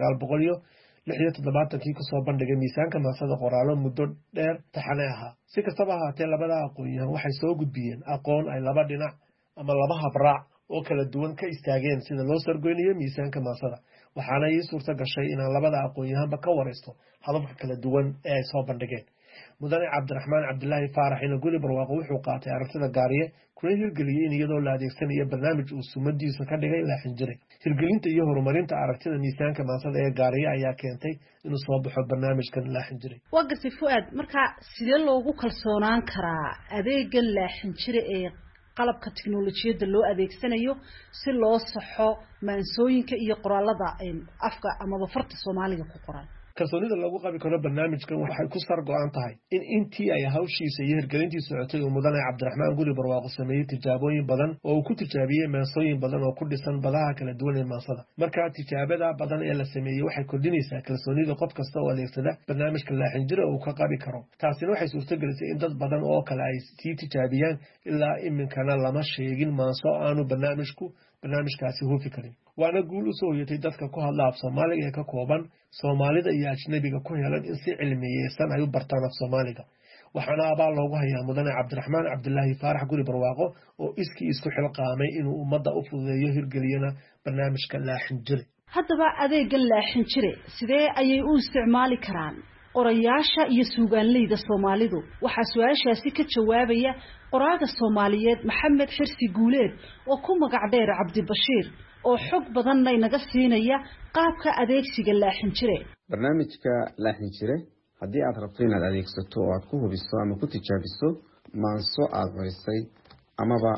C: 1976 ku soo bandhigay miisaanka maansada qoraalo muddo dheer taxane ahaa si kastaba ahaatee labada aqoon-yahan waxay soo gudbiyeen aqoon ay laba dhinac ama laba habraac oo kala duwan ka istaageen sida loo sargoynayo miisaanka maansada waxaana ii suurta gashay inaan labada aqoon-yahanba ka waraysto hababka kala duwan ee ay soo bandhigeen mudane Cabdiraxmaan Cabdilaahi Faarax ina Guli Barwaaqo wuxuu qaatay aragtida Gaariye kuna hirgeliyay in iyadoo la adeegsanayo barnaamij uu sumadiisa ka dhigay laaxin jire hirgelinta iyo horumarinta aragtida miisaanka maansada ee Gaariye ayaa keentay inuu soo baxo barnaamijkan laaxin jire
K: waa gartay Fuad marka sidee loogu kalsoonaan karaa adeega laaxin jire ee qalabka tiknoolajiyada loo adeegsanayo si loo saxo maansooyinka iyo qoraalada afka ama farta Soomaaliga ku qoran
C: kalsoonida lagu qabi karo barnaamijkan waxay ku sar go'an tahay in intii ay hawshiisa iyo hirgelintiisa socotay uu mudane Cabdiraxmaan Guli Barwaaqo sameeyay tijaabooyin badan oo uu ku tijaabiyay maansooyin badan oo ku dhisan badaha kala duwan ee maansada marka tijaabada badan ee la sameeyay waxay kordhinaysaa kalsoonida qof kasta oo adeegsada barnaamijka laaxin jire uu ka qabi karo taasina waxay suurtagelisay in dad badan oo kale ay sii tijaabiyaan ilaa iminkana lama sheegin maanso aanu barnaamijkaasi hufi karin waana guul u soo hoyatay dadka ku hadla af Soomaaliga ee ka kooban Soomaalida iyo ajnabiga ku helan in si cilmiyeysan ay u bartaan af Soomaaliga waxaana abaal loogu hayaa mudane Cabdiraxmaan Cabdilaahi Faarax Guli Barwaaqo oo iskii isku xilqaamay inuu ummadda u fududeeyo hirgeliyana barnaamijka laaxin jire
K: haddaba adeegan laaxin jire sidee ayay u isticmaali karaan qorayaasha iyo suugaanleyda Soomaalidu waxa su'aashaasi ka jawaabaya qoraaga Soomaaliyeed Maxamed Xirsi Guuleed oo ku magac dheer Cabdi Bashiir oo xog badan naga siinaya qaabka adeegsiga laaxin jire
M: barnaamijka laaxin jire haddii aad rabto inaad adeegsato oo aad ku hubiso ama ku tijaabiso maanso aad qorisay amaba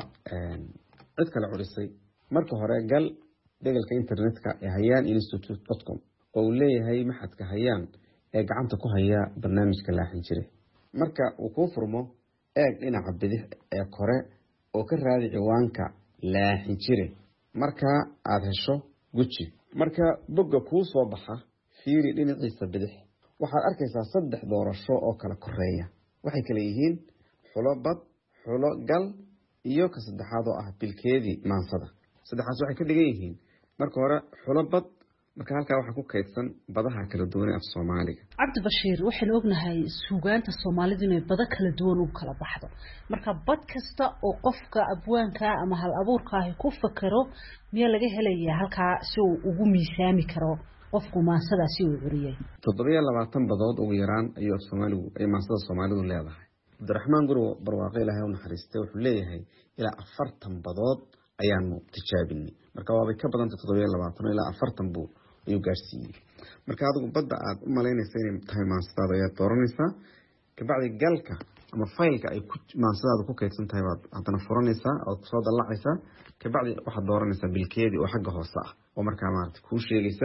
M: cid kale qorisay marka hore gal degalka internetka ee hayaninstitute.com oo uu leeyahay maxadka hayaan ee gacanta ku haya barnaamijka laaxin jire marka uu ku furmo eeg dhinaca bidix ee kore oo ka raadi ciwaanka laaxin jire marka aad hesho guji marka bogga kuu soo baxa fiiri dhinaciisa bidix waxaad arkaysaa 3 doorasho oo kala koreeya waxay kala yihiin xulo bad xulo gal iyo ka saddexaad oo ah bilkeedii maansada saddexaas waxay ka dhigan yihiin marka hore xulo bad marka halka waxa ku kaydsan badaha kala duwan ee af Soomaaliga
K: Cabdi Bashiir waxaan ognahay suugaanta Soomaalidu inay bada kala duwan u kala baxdo marka bad kasta oo qofka abwaanka ama hal abuurka ah ku fakaro miya laga helayaa halka si uu ugu miisaami karo qofku maansadaasi uu uriyay
M: 720 badood ugu yaraan ayuu Soomaaligu ay maansada Soomaalidu leedahay Cabdiraxmaan Guli Barwaaqo Ilaahay u naxariistay wuxuu leeyahay ilaa 40 badood ayaanu tijaabinay marka waa ka badan 720 ilaa 40 buu ayuu gaarsiiyay marka adigu badda aad u maleynaysaa inay tahay maansadaada ayaa dooranaysaa ka bacdi galka ama faylka ay ku maansadaada ku kaydsan tahay baad hadana furanaysaa oo soo dalacaysaa ka bacdi waxaad dooranaysaa bilkeedii oo xagga hoose ah oo markaa maaragtay kuu sheegaysa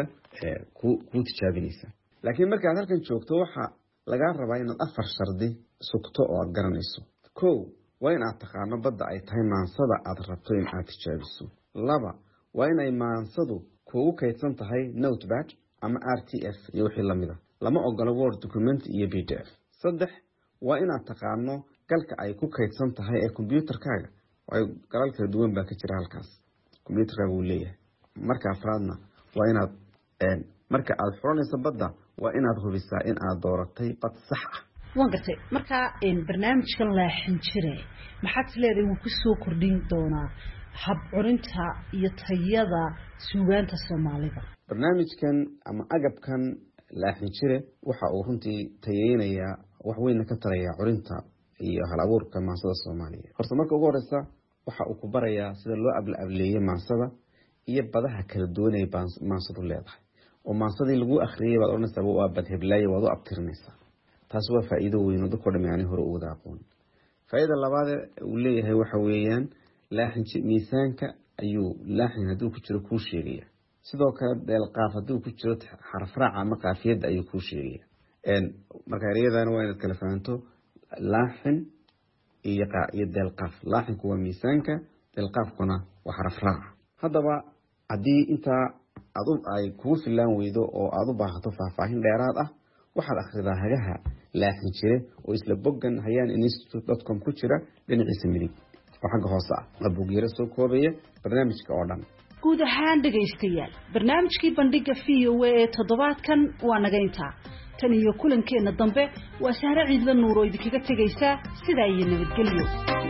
M: ku tijaabinaysa laakiin marka aad halkan joogto waxa laga rabaa inaad 4 shardi sugto oo aad garanayso 1 waa in aad taqaano badda ay tahay maansada aad rabto in aad tijaabiso 2 waa in ay maansadu kuugu kaydsan tahay notepad ama RTF iyo wixii lamida lama ogola Word document iyo PDF 3 waa inaad taqaano galka ay ku kaydsan tahay ee combyuutarkaaga. waayo galal kala duwan baa ka jira halkaas combyuutarkaaga uu leeyahay. marka afraadna waa inaad marka aad xulanayso badda waa inaad hubisaa in aad dooratay bad sax ah.
K: waan gartay marka barnaamijkan laaxin jire maxaad leedahay wuu ku soo kordhin doonaa hab curinta iyo tayada suugaanta Soomaalida?
M: barnaamijkan ama agabkan laaxin jire waxa uu runtii tayeynayaa wax weyn ka taraya curinta iyo hal abuurka maansada Soomaaliyeed. horta marka ugu horeysa waxa uu ku barayaa sida loo ableeyo maansada iyo badaha kala duwan ee maansadu leedahay. oo maansadii lagu akhriyay baad oranaysaa waa bad heblaayo waad u abtirnaysaa. taas waa faa'iido weyn oo dadka dhamaani hore u wada aqoon. faa'iida labaad uu leeyahay waxa weeyaan laaxin miisaanka ayuu laaxin haduu ku jiro ku sheegaya. sidoo kale deelqaaf haduu ku jiro xaraf raac ama qaafiyad ayuu ku sheegaya. marka ereyadana waa inaad kala fahanto laaxin iyo deelqaaf. laaxinku waa miisaanka, deelqaafkuna waa xaraf raac. haddaba haddii intaa ay kugu filaan weydo oo aad u baahato faahfaahin dheeraad ah waxaad akhridaa hagaha laaxin jire oo isla boggan hayaninstitute.com ku jira dhinaciisa midig oo xagga hoose ah. abugyaro soo koobaya barnaamijka oo dhan.
K: guud ahaan dhagaystayaal barnaamijkii bandhiga VOA ee toddobaadkan waa naga intaa. tan iyo kulankeena dambe waa Sahra Ciidla Nuur oo idinkaga tegaysa sidaa iyo nabadgelyo.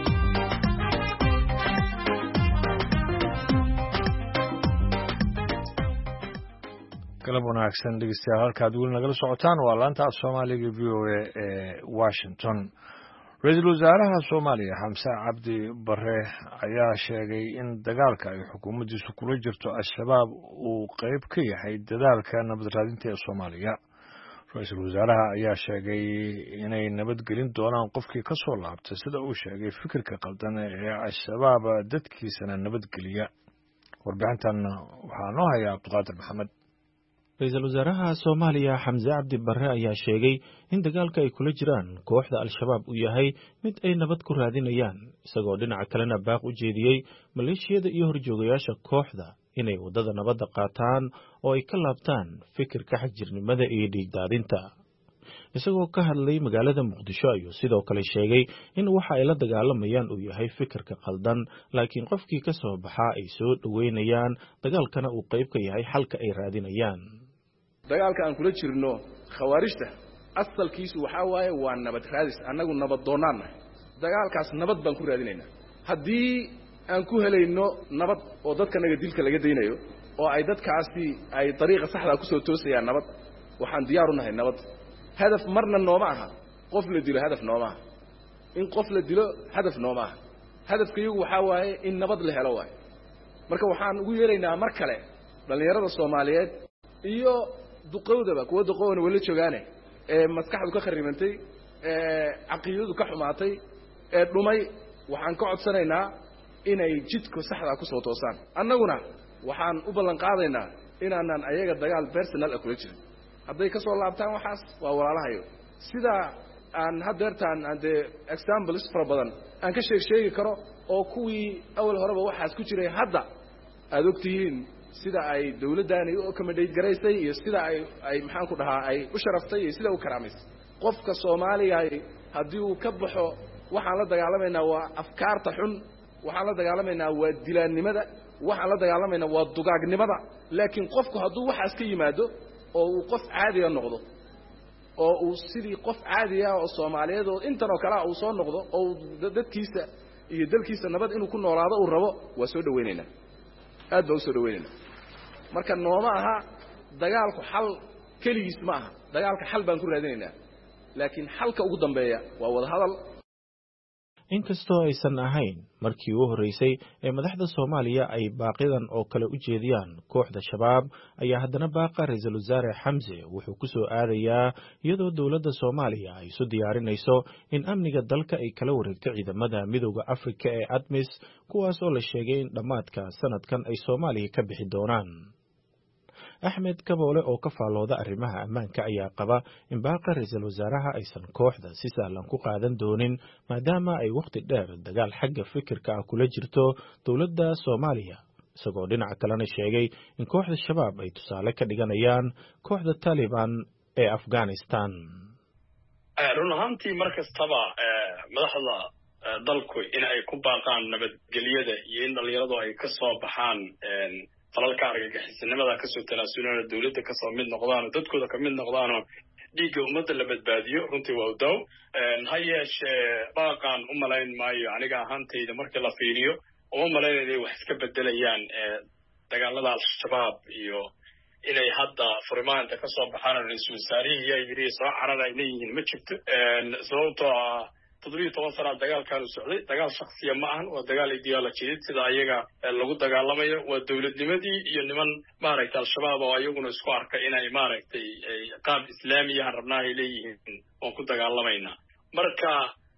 A: galab wanaagsan dhegeystayaal halkaad weli nagala socotaan waa laanta af Soomaaliga VOA ee Washington. Ra'iisul Wasaaraha Soomaaliya Xamse Cabdi Barre ayaa sheegay in dagaalka ay xukuumaddiisu kula jirto Al-Shabaab uu qayb ka yahay dadaalka nabad raadinta ee Soomaaliya. Ra'iisul Wasaaraha ayaa sheegay inay nabadgelin doonaan qofkii ka soo laabtay sida uu sheegay fikirka qaldan ee Al-Shabaab dadkiisana nabadgeliya. warbixintan waxaa noo haya Cabdiqaadir Maxamed.
N: Ra'iisul Wasaaraha Soomaaliya Xamse Cabdi Barre ayaa sheegay in dagaalka ay kula jiraan kooxda Al-Shabaab uu yahay mid ay nabad ku raadinayaan, isagoo dhinaca kalena baaq u jeediyey maleeshiyada iyo horjoogayaasha kooxda inay wadada nabadda qaataan oo ay ka laabtaan fikirka xagjirnimada iyo dhiigdaadinta. isagoo ka hadlay magaalada Muqdisho ayuu sidoo kale sheegay in waxa ay la dagaalamayaan uu yahay fikirka qaldan, laakiin qofkii ka soo baxaa ay soo dhaweynayaan dagaalkana uu qayb ka yahay xalka ay raadinayaan.
O: dagaalka aan kula jirno khawaarijta asalkiisu waxa waaye waa nabad raadis. annagu nabad doonaan dagaalkaas nabad baan ku raadinaynaa. haddii aan ku helayno nabad oo dadka naga dilka laga deynayo oo ay dadkaasi ay dariiqa saxda ku soo toosayaan nabad, waxaan diyaar u nahay nabad. hadaf marna nooma aha qof la dilo, hadaf nooma aha in qof la dilo, hadaf nooma aha. hadafkayagu waxa waaye in nabad la helo waaye. marka waxaan ugu yeeraynaa mar kale dhalinyarada Soomaaliyeed iyo duqowdaba kuwa duqowna wala joogaane ee maskaxdu ka kharibantay ee aqoontu ka xumaatay ee dhumay, waxaan ka codsanaynaa inay jidka saxda ku soo toosaan. annaguna waxaan u ballan qaadaynaa inaanan ayaga dagaal personal ah kula jirin. hadday ka soo laabtaan waxaas waa walaalahayo. sida aan hadeertaan ande examples fara badan aan ka sheegi karo oo kuwii awal horeba waxaas ku jiray hadda aad ogtihiin sida ay dawladdaani u accommodate garaysay iyo sida ay maxaan ku dhahaa ay u sharaftay iyo sida u karaamaysay. qofka Soomaaliga haddii uu ka baxo waxaan la dagaalamaynaa waa afkaarta xun, waxaan la dagaalamaynaa waa dilaannimada, waxaan la dagaalamaynaa waa dugaagnimada. laakiin qofku hadduu waxaas ka yimaado oo uu qof caadi ah noqdo oo uu sidii qof caadi ah oo Soomaaliyeed oo intan oo kala uu soo noqdo oo dadkiisa iyo dalkiisa nabad inuu ku noolaado uu rabo, waa soo dhaweynaynaa. aad baa u soo dhaweynaynaa. marka nooma aha dagaalku xal kaligiis ma aha. dagaalka xal baan ku raadinaynaa, laakiin xalka ugu dambeeya waa wada hadal.
N: inkastoo aysan ahayn markii ugu horeysay ee madaxda Soomaaliya ay baaqidan oo kale u jeediyaan kooxda Shabaab, ayaa haddana baaqa Ra'iisul Wasaare Xamse wuxuu ku soo aadayaa iyadoo dowladda Soomaaliya ay isu diyaarinayso in amniga dalka ay kala wareegto ciidamada Midowga Afrika ee ATMIS, kuwaas oo la sheegay in dhammaadka sanadkan ay Soomaaliya ka bixi doonaan. Axmed Kaboole oo ka faalooda arrimaha ammaanka ayaa qaba in baaqa Ra'iisul Wasaaraha aysan kooxda si sahlan ku qaadan doonin, maadaama ay waqti dheer dagaal xagga fikirka ah kula jirto dowladda Soomaaliya, isagoo dhinaca kalena sheegay in kooxda Shabaab ay tusaale ka dhiganayaan kooxda Taliban ee Afghanistan.
P: run ahaantii mar kastaba madaxda dalku in ay ku baaqaan nabadgelyada iyo in dhalinyaradu ay ka soo baxaan falalka argagixisanimada kasoo tanaasulana dowladda kasoo mid noqdaan oo dadkooda ka mid noqdaanoo dhiigga ummadda la badbaadiyo runtii waa udaw ha yeeshee baaqaan u malayn maayo aniga ahaantayda markii la fiiriyo uma malayn inay wax iska bedelayaan dagaalada al-shabaab iyo inay hadda furimaanta ka soo baxaan ra-iisul wasaarihii yaa yidhi soo carar ay leeyihiin ma jirto sababtoo ah 17 sano dagaalkan u socday dagaal shakhsiya ma ahan waa dagaal ideolojiyeed sida ayaga lagu dagaalamayo waa dowladnimadii iyo niman maaragtay al-shabaab oo ayaguna isku arka inay maaragtay qaab islaamiyahan rabnaa ay leeyihiin oon ku dagaalamayna marka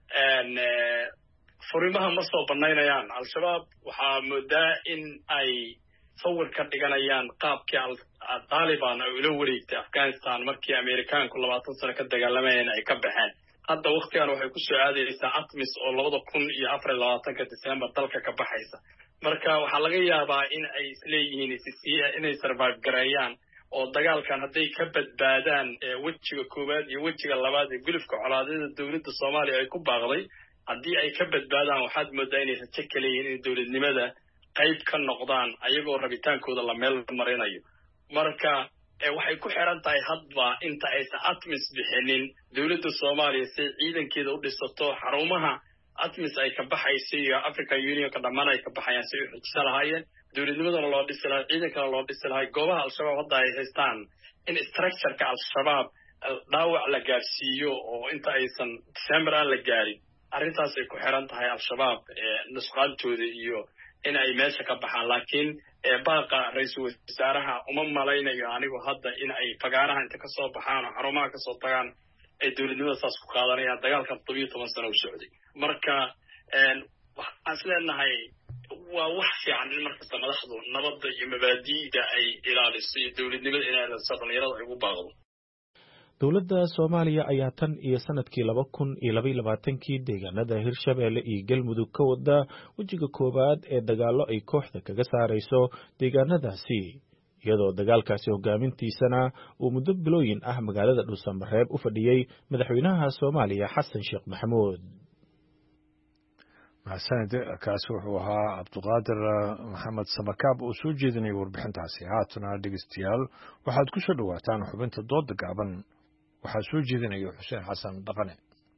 P: furimaha ma soo banaynayaan al-shabaab waxaa moodaa in ay sawir ka dhiganayaan qaabkii taliban ay ula wareegtay afghanistan markii amerikaanku 20 sano ka dagaalamayeen ay ka baxeen hadda waqtigan waxay ku soo aadaysaa atmis oo 2024 December dalka ka baxaysa marka waxaa laga yaabaa in ay isleeyihiin inay survive gareeyaan oo dagaalkan hadday ka badbaadaan wejiga koowaad iyo wejiga labaad ee gulufka colaadada dowladda Soomaaliya ay ku baaqday haddii ay ka badbaadaan waxaad moodaa inay rajo ka leeyihiin in dowladnimada qayb ka noqdaan ayagoo rabitaankooda la meel marinayo marka waxay ku xiran tahay hadba inta aysan atmis bixinin dowladda Soomaaliya si ciidankeeda u dhisato xarumaha atmis ay ka baxayso iyo African Union ka dhamaan ay ka baxayaan si ay xijisa lahaayeen dowladnimadana loo dhisi lahaa ciidankana loo dhisi lahaa goobaha al-shabaab hadda ay haystaan in structure-ka al-shabaab dhaawac la gaarsiiyo oo inta aysan December aan la gaarin arrintaas ay ku xiran tahay al-shabaab nusqaantooda iyo in ay meesha ka baxaan laakiin baaqa ra-iisul wasaaraha uma malaynayo anigu hadda in ay fagaaraha inta kasoo baxaan oo xarumaha kasoo tagaan ay dowladnimada saas ku qaadanayaan dagaalkan 17 sano u socday marka waxaan isleenahay waa wax fiican in markasta madaxdu nabadda iyo mabaadi'da ay ilaaliso iyo dowladnimada inay ilaaliso dhalinyarada ay ugu baaqdo
N: dowladda Soomaaliya ayaa tan iyo sanadkii 2022 deegaanada Hirshabeelle iyo Galmudug ka wada wajiga koobaad ee dagaalo ay kooxda kaga saarayso deegaanadaasi iyadoo dagaalkaasi hogaamintiisana uu muddo bilooyin ah magaalada Dhuusamareeb u fadhiyay madaxweynaha Soomaaliya Xasan Sheekh Maxamuud
A: mahadsanid kaasi wuxuu ahaa Cabduqaadir Maxamed Samakaab oo soo jeedinay warbixintaasi haatana dhegeystayaal waxaad ku soo dhawaataan xubinta dooda gaaban waxaa soo jeedinaya Xuseen Xasan Dhaqane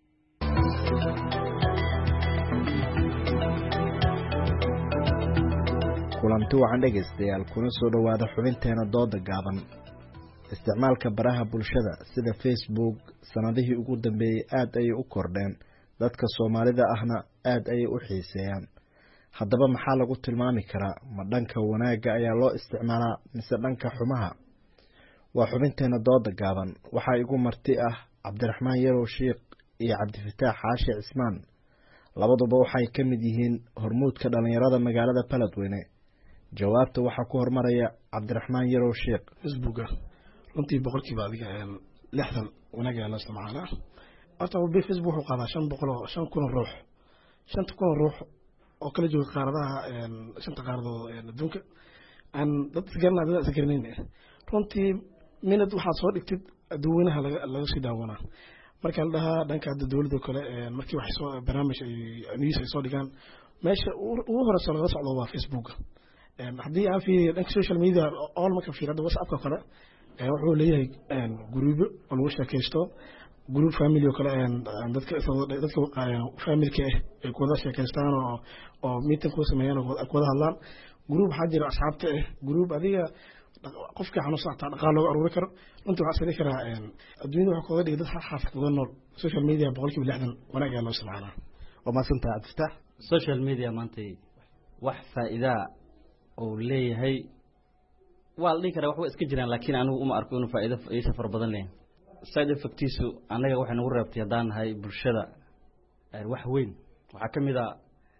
Q: kulanti wacan dhegeystayaal kuna soo dhawaada xubinteena dooda gaaban isticmaalka baraha bulshada sida Facebook sanadihii ugu dambeeyay aad ayay u kordheen dadka Soomaalida ahna aad ayay u xiiseeyaan haddaba maxaa lagu tilmaami karaa ma dhanka wanaaga ayaa loo isticmaalaa mise dhanka xumaha waa xubinteena dooda gaaban waxaa igu marti ah Cabdiraxmaan Yarow Sheekh iyo Cabdifataax Xaashi Cismaan labaduba waxay ka mid yihiin hormuudka dhalinyarada magaalada Beledweyne jawaabta waxaa ku hormaraya Cabdiraxmaan Yarow Sheekh
R: Facebook runtii boqolkiiba adiga 60 wanaaga la isticmaalaa horta Facebook wuxuu qaadaa 500 ruux 500 ruux oo kala jooga qaaradaha 5 qaaradood adduunka aan dad isgaranayn runtii minad waxaa soo dhigtid dadweynaha laga sii daawanaa marka la dhahaa dhanka dowladda kale markii wax soo barnaamij ay news ay soo dhigaan meesha ugu horeysa laga socdo waa Facebook haddii aan fiiriyo dhanka social media all marka fiirado WhatsApp-ka kale wuxuu leeyahay group oo lagu sheekaysto group family oo kale dadka family-ka ay wada sheekaystaan oo meeting ku sameeyaan oo wada hadlaan group waxaa jira asxaabta group adiga qofka xanuunsan dhaqaale loo aruuri karo runtii waxaa sari karaa adduunyada waxa kooda dhigay dad xaafad wada nool social media boqolkiiba 60 wanaag ayaa loo isticmaalaa
Q: waa maasanta Cabdifataax
S: social media maanta wax faa'iido oo leeyahay waa la dhihi karaa wax iska jiraan laakiin anigu uma arko inuu faa'iido far badan leeyahay side effectiisu anaga waxay nagu reebtay haddaan nahay bulshada wax weyn waxaa ka mid ah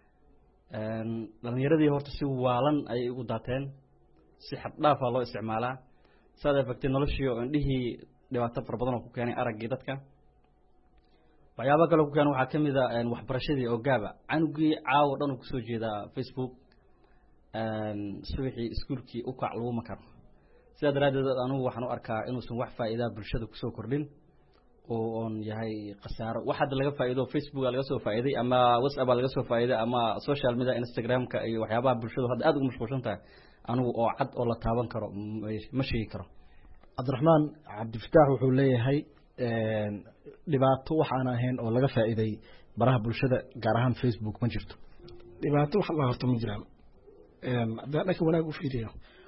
S: dhalinyaradii horta si waalan ayay ugu daateen si xad dhaaf ah loo isticmaalaa side effect noloshii oo indhihii dhibaato far badan oo ku keenay araggii dadka waxyaabo kale ku keenay waxaa ka mid ah waxbarashadii oo gaaba canugii caawa dhan ku soo jeedaa Facebook subaxii iskuulkii u kac lagu makar sidaa daraaddeed anigu waxaan u arkaa inuusan wax faa'iido bulshada ku soo kordhin oon yahay khasaaro wax hadda laga faa'iido Facebook laga soo faa'iiday ama WhatsApp laga soo faa'iiday ama social media Instagram-ka iyo waxyaabaha bulshadu hadda aad ugu mashquulsan tahay anigu oo cad oo la taaban karo ma sheegi karo.
Q: Cabdiraxmaan Cabdifataax wuxuu leeyahay dhibaato waxaan ahayn oo laga faa'iiday baraha bulshada gaar ahaan Facebook ma jirto.
R: dhibaato wax la horto ma jiraan haddaan dhanka wanaag u fiiriyo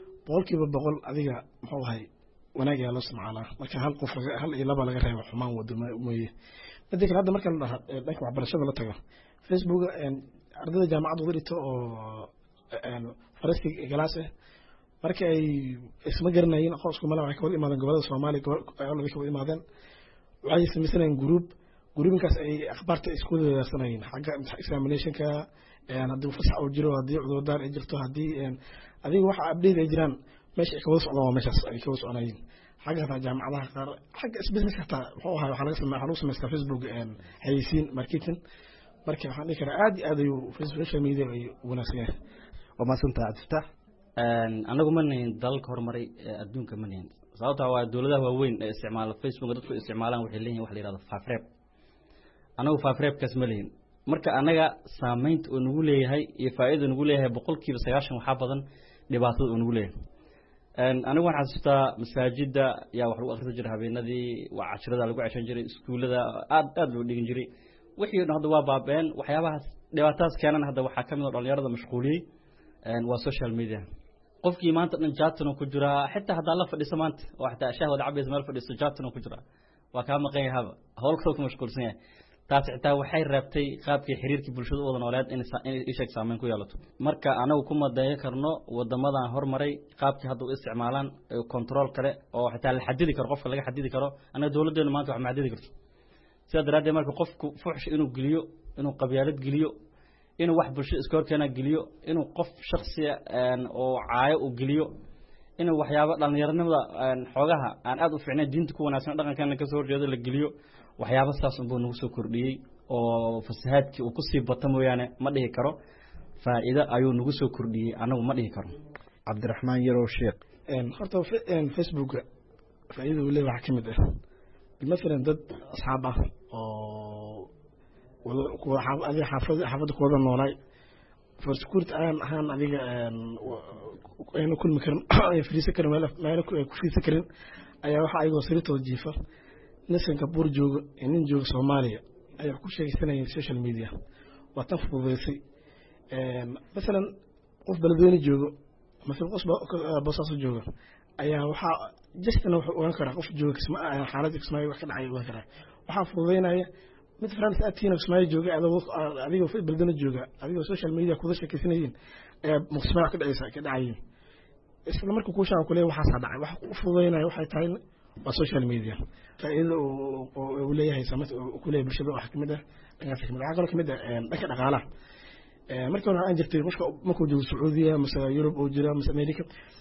R: 100% adiga muxuu ahay wanaag yaa loo isticmaalaa marka hal qof hal iyo laba laga reebo xumaan wado mooye midda kale hadda marka la dhaho dhanka waxbarashada la tago Facebook ardayda jaamacadda u dhigto oo fariiska galaas marka ay isma garanayeen aqoonsku malaha waxay ka wada imaadeen gobolada Soomaaliya gobolada ka wada imaadeen waxay sameeyeen groupinkaas ay akhbaarta isku wadaagsanayeen xagga examination-ka haddii fasax uu jiro haddii cudurdaar ay jirto haddii adiga waxa update ay jiraan meesha ka wada socdaan meeshaas ay ka wada soconayeen xagga jaamacadaha qaar xagga business ka wuxuu ahaa waxa laga sameeyaa Facebook haysiin marketing marka waxaan dhihi karaa aad ayuu social media ay wanaagsan yahay
Q: waa maasantaa Cabdifataax
S: anagu ma nahin dalka horumaray adduunka ma nahin sababta waa dawladaha waaweyn ee isticmaala Facebook dadku isticmaalaan waxay leeyihiin wax la yiraahdo faafreeb anagu faafreebkaas ma leeyin marka anaga saameynta uu nagu leeyahay iyo faa'iido nagu leeyahay 90% waxa badan dhibaatada uu nagu leeyahay anigu waxaan xasuustaa masaajida yaa wax lagu akhrisan jiray habeenadii waa casharada lagu cashan jiray iskuulada aad loo dhigin jiray wixii hadda waa baabeen waxyaabahaas dhibaatadaas keenan hadda waxa kamid ah dhalinyarada mashquuliyay waa social media qofkii maanta dhan chatna ku jira xitaa hadda la fadhiiso maanta oo xitaa shahwada cabeys meel fadhiiso chatna ku jira waa ka maqan yahay hawl kale ku mashquulsan yahay taas xitaa waxay raabtay qaabkii xiriirkii bulshada wada nooleed in isheeg saameyn ku yeelato marka anagu kuma dayan karno wadamadan hormaray qaabkii hadda u isticmaalaan control kale oo xitaa la xadidi karo qofka laga xadidi karo anaga dawladeena maanta wax ma xadidi karto sida daraaddeed marka qofku fuxsh inuu geliyo inuu qabyaalad geliyo inuu wax bulshada iska horkeena geliyo inuu qof shakhsi oo caayo u geliyo inuu waxyaabo dhalinyaranimada xoogaha aan aad u fiicnay diinta ku wanaagsan dhaqankeena ka soo horjeedo la geliyo waxyaabo saas un buu nagu soo kordhiyey oo fasahaadkii uu ku sii bato mooyaane ma dhihi karo faa'iido ayuu nagu soo kordhiyey anagu ma dhihi karo.
Q: Cabdiraxmaan Yarow Sheekh
R: horta Facebook faa'iido uu leeyahay waxa kamid ah مثلا dad asxaab ah oo kuwa xaafada ku wada noolay for security aan adiga aynu kulmi karin ay fariisa karin meel ku fariisa karin ayaa waxa ayagoo sirtooda jiifa nin Singapore jooga nin jooga Soomaaliya ayaa ku sheegaysanayeen social media waa tan fududeysay مثلا qof balweyne joogo مثلا qof Boosaaso jooga ayaa waxa jistana wuxuu ogaan karaa qof jooga xaaladda Kismaayo wax ka dhacay ogaan karaa waxaa fududeynaya mid France aadtiina Kismaayo jooga adigoo balweyne jooga adigoo social media kuda sheekaysanayeen ayaa Kismaayo ka dhacayeen isla markuu ku shaqo kule waxa dhacay wax u fududeynaya waxay tahay waa social media faa'iido oo leeyahay samad kule bulshada wax kamid ah waxa kale kamid ah dhanka dhaqaalaha markii hore aan jirtay qofka markuu joogo Sacuudiya mise Yurub oo jira mise America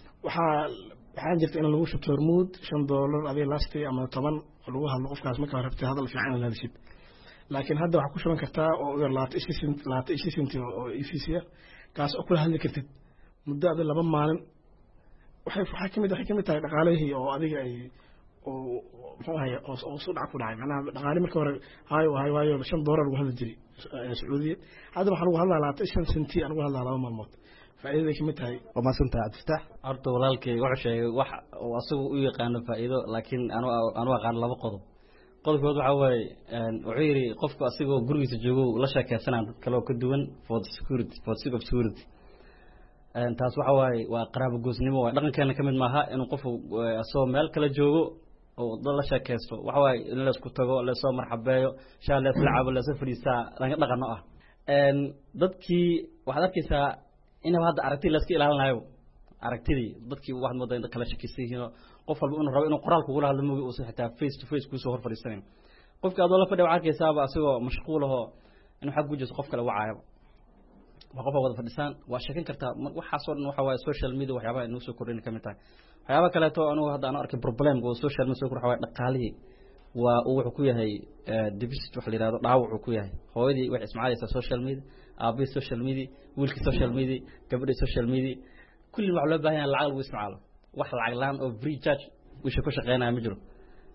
R: waxaan jirtay in lagu shubto hormuud $5 adiga last ama 10 lagu hadlo qofkaas marka rabtay hadal fiican la hadashid laakiin hadda waxa ku shuban kartaa oo laata ishisinti oo ifisiya kaas oo kula hadli kartid muddo 2 maalin waxay kamid tahay dhaqaalihii oo adiga ay oo muxuu ahaay oo soo dhac ku dhacay macnaha dhaqaale markii hore waayo $5 lagu hadli jiray Sacuudiya hadda waxa lagu hadlaa 5 senti lagu hadlaa 2 maalmood faa'iido kamid tahay
Q: waa maasantaa Cabdifataax
S: horta walaalkay wuxuu sheegay wax oo asagu u yaqaan faa'iido laakiin anu aqaan laba qodob qodobkood waxa waaye wuxuu yiri qofku asagoo gurigiisa joogo la sheekaysanaa dad kale oo ka duwan for security taas waxa waaye waa qaraabo goosnimo waa dhaqankeena kamid maaha inuu qofku asoo meel kala joogo oo dad la sheekaysto waxa waaye in la isku tago la soo marxabeeyo shaal la lacaabo la soo fadhiistaa laga dhaqano ah dadkii waxaad arkaysaa in hadda aragti la iska ilaalinayo aragtidii dadkii wax mooday in kala shakisiino qof walba inuu rabo inuu qoraal kugu hadlo moogi oo xitaa face to face ku soo hor fadhiisanay qofka aad la fadhiyo waxa arkaysaa asagoo mashquul ah inuu xaq gujiso qof kale wacaayaba qof wada fadhisan waa sheekan kartaa waxa soo dhan waxa waaye social media waxyaabaha inuu soo kordhin kamid tahay waxyaaba kale oo anu hadda aan arkay problem oo social media soo kordhin waxa dhaqaalihi waa uu wuxuu ku yahay deficit wax la yiraahdo dhaawac uu ku yahay hooyadii wax ismaalaysa social media aabi social media wiilki social media gabadhi social media kulli wax loo baahan yahay lacag lagu isticmaalo wax lacag laan oo free charge wixii ku shaqeynaa ma jiro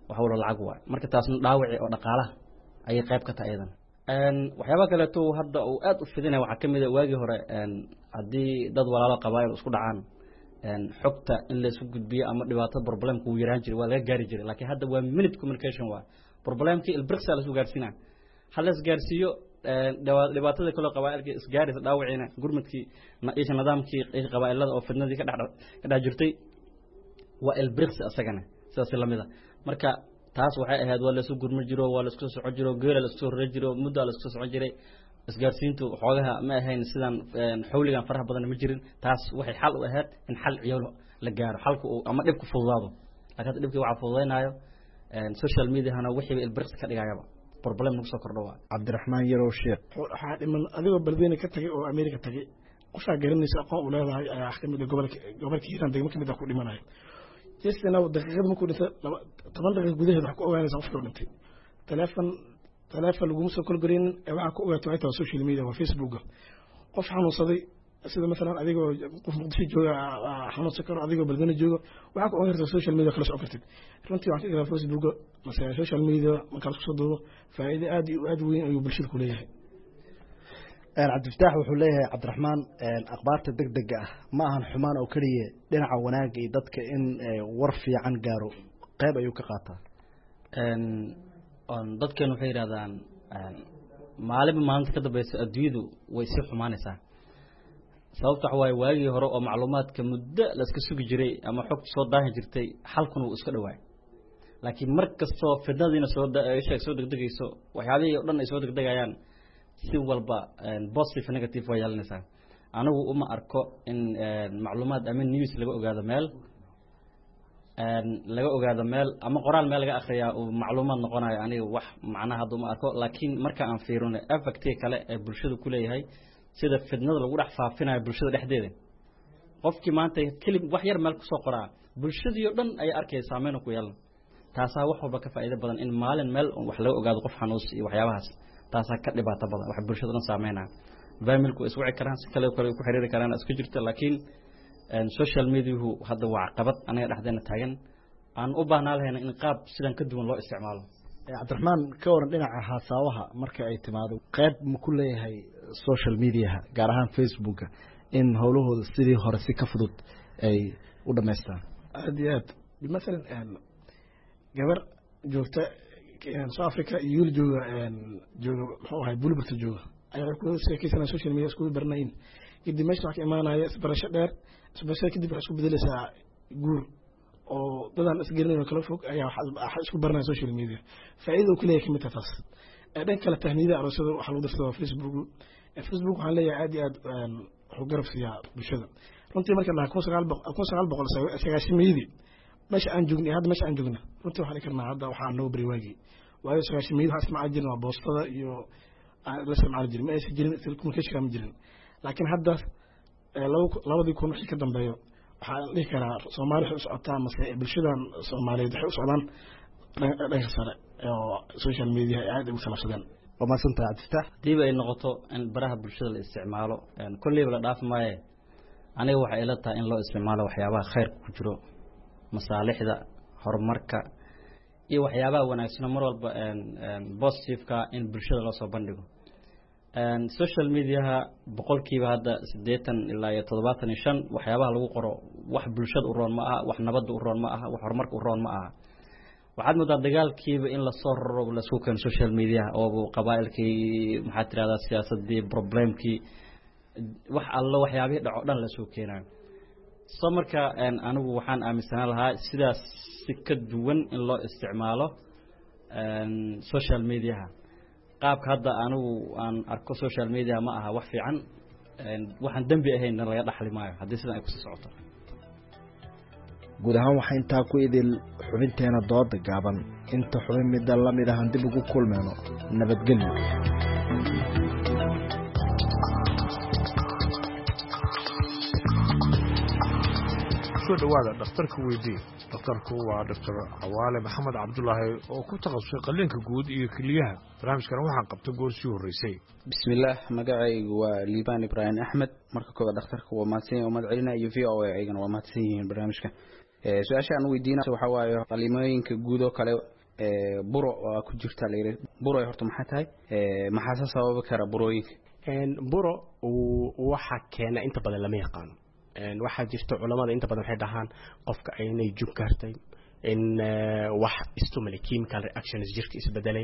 S: waxa wala lacag waay marka taasna dhaawaci oo dhaqaalaha ayay qayb ka tahay iyadan waxyaabaha kaleeto hadda uu aad u fidinaya waxaa ka mid ah waagii hore haddii dad walaalo qabaayil isku dhacaan xogta in la isku gudbiyo ama dhibaato problemka uu yaraan jiray waa laga gaari jiray laakiin hadda waa minute communication waa problemkii ilbirqsi la isku gaarsiinaa hal la isgaarsiiyo dhibaatada kale qabaa'ilka isgaarisa dhaawiciina gurmadkii isha nidaamkii qabaa'ilada oo fidnadii ka dhex jirtay waa ilbirqsi asagana sidaas la mid ah marka taas waxay ahayd waa la isku gurmad jiro waa la isku socon jiro geela la isku soo reer jiro muddo la isku socon jiray isgaarsiintu xoogaha ma ahayn sidan xawligan faraha badan ma jirin taas waxay xal u ahayd in xal ciyaalo la gaaro xalku ama dhibku fududaado laakiin dhibkii waxa fududeynayo social media hana wixii ilbirqsi ka dhigayaba problem nagu soo kordho waa
Q: cabdiraxmaan yarow sheekh
R: waxaa dhiman adigoo balbeena ka tagay oo Ameerika tagay qofaa garanaysa aqoon u leedahay ayaa ka mid ah gobolka Hiiraan degmo ka mid ah ku dhimanayo jeesna daqiiqad markuu dhintay 10 daqiiqo gudaheed wax ku ogaanaysa qofka dhintay telefoon lagu soo kolgorin waxa ku ogaatay waxay tahay social media waa Facebook qof xanuunsaday sida مثلا adigoo qof muqdisho jooga xanuunsan karo adigoo balbeena jooga waxa ku ogaanaysa social media kala soo kartid runtii waxa ka Facebook مثلا social media marka la soo doodo faa'iido aad weyn ayuu bulshada ku leeyahay
Q: cabdifataax wuxuu leeyahay cabdiraxmaan akhbaarta degdega ah ma ahan xumaan oo kaliya dhinaca wanaagga iyo dadka in war fiican gaaro qayb ayuu ka qaataa
S: dadkan waxay yiraahdaan maalinba maalinta ka dambaysa adduunyadu way sii xumaanaysaa sababta waxa waagii hore oo macluumaadka muddo la iska sugi jiray ama xog soo daahin jirtay halkan uu iska dhawaay laakiin markastoo fidnadiina soo degdegayso waxyaabihii oo dhan ay soo degdegayaan si walba positive negative way yeelanaysaa anigu uma arko in macluumaad ama news laga ogaado meel ama qoraal meel laga akhriyaa oo macluumaad noqonayo aniga wax macnaha hadda uma arko laakiin marka aan fiirino effecti kale ee bulshada ku leeyahay sida fidnada lagu dhex faafinayo bulshada dhexdeeda qofkii maanta kelib wax yar meel ku soo qoraa bulshadii oo dhan ay arkaysaa saameyn ku yeelan taasaa wax walba ka faa'iido badan in maalin meel wax laga ogaado qof xanuus iyo waxyaabahaas taasaa ka dhibaato badan wax bulshada dhan saameynaa familku is wici karaan si kale ku xiriiri karaan isku jirta laakiin social media hadda waa caqabad anaga dhexdeena taagan aan u baahnaa lahayn in qaab sidan ka duwan loo isticmaalo
Q: cabdiraxmaan ka waran dhinaca haasaawaha marka ay timaado qayb ma ku leeyahay social media gaar ahaan Facebook in howlahooda sidii hore si ka fudud ay u dhameystaan
R: aad iyo aad مثلا gabar joogta South Africa iyo jooga muxuu ahay bulburta jooga ayaa ku sheekaysan social media isku barnayn kadib meesha ka imaanaya isbarasho dheer isbarasho kadib waxay isku bedelaysaa guur oo dadaan isgelinayo kala fog ayaa waxa isku barnaa social media faa'iido ku leeyahay kamid taas dhan kala tahniida aroosada waxa lagu dirsadaa Facebook waxaan leeyahay aad iyo aad wuxuu garab siiyaa bulshada runtii marka la 1990 meesha aan joognay hadda meesha aan joogna runtii waxaan karnaa hadda waxaan noo bari waagi waayo 90 waxa isma jirna waa boostada iyo la samcaan jirin ma aysan jirin communication ma jirin laakiin hadda labadii kun wixii ka dambeeyo waxaan dhihi karaa Soomaaliya waxay u socotaa mase bulshadan Soomaaliyeed waxay u socdaan dhanka sare oo social media ay aad ugu salafsadaan
Q: وما سنت عدفتح
S: ديبا إن نقطة إن براه برشة الاستعماله يعني كل بلا ضعف ما أنا وحي إلتها إن لو استعماله وحيابها خير كجرو مصالح ذا هرمركا إيه وحيابها وناسنا مرة بوستيف كا إن برشة الله صبندقه السوشيال ميديا بقول كيف هذا سديتا إلا يتضبط نشان وحيابها لو قرأ وح برشة أوران معها وح نبض أوران معها وحرمرك أوران معها waxaad moodaa dagaalkiiba in la soo raro la soo kan social media oo qabaa'ilkii maxaa tirada siyaasadii problemkii wax alla waxyaabihii dhaco dhan la soo keenay soo marka anigu waxaan aaminsanaa lahaa sidaas si ka duwan in loo isticmaalo social media qaabka hadda anigu aan arko social media ma aha wax fiican waxaan dambi ahayn laga dhaxli maayo haddii sidan ay ku socoto
Q: guud ahaan waxaa intaa ku idil xubinteena dooda gaaban inta xubin midda la mid ahan dib ugu kulmeyno nabadgelyo
A: soo dhawaada dhakhtarka weydii dhakhtarku waa Dr. Cawaale Maxamed Cabdullaahi oo ku takhasusay qalliinka guud iyo kaliyaha barnaamijkan waxaan qabtay goorsii horeysay
T: bismillaah magacaygu waa Liibaan Ibrahim Axmed marka kooda dhakhtarka waa mahadsan oo madcelina iyo VOA ayagana waa mahadsan yihiin barnaamijka su'aasha aan weydiinaa waxa waaye qalimooyinka guud oo kale buro waa ku jirta la yiri buro horta maxay tahay maxaa sabab kara burooyinka
U: buro waxa keena inta badan lama yaqaan waxa jirta culimada inta badan waxay dhahaan qofka aynay jug kartay in wax stimuli chemical reactions jirka isbedelay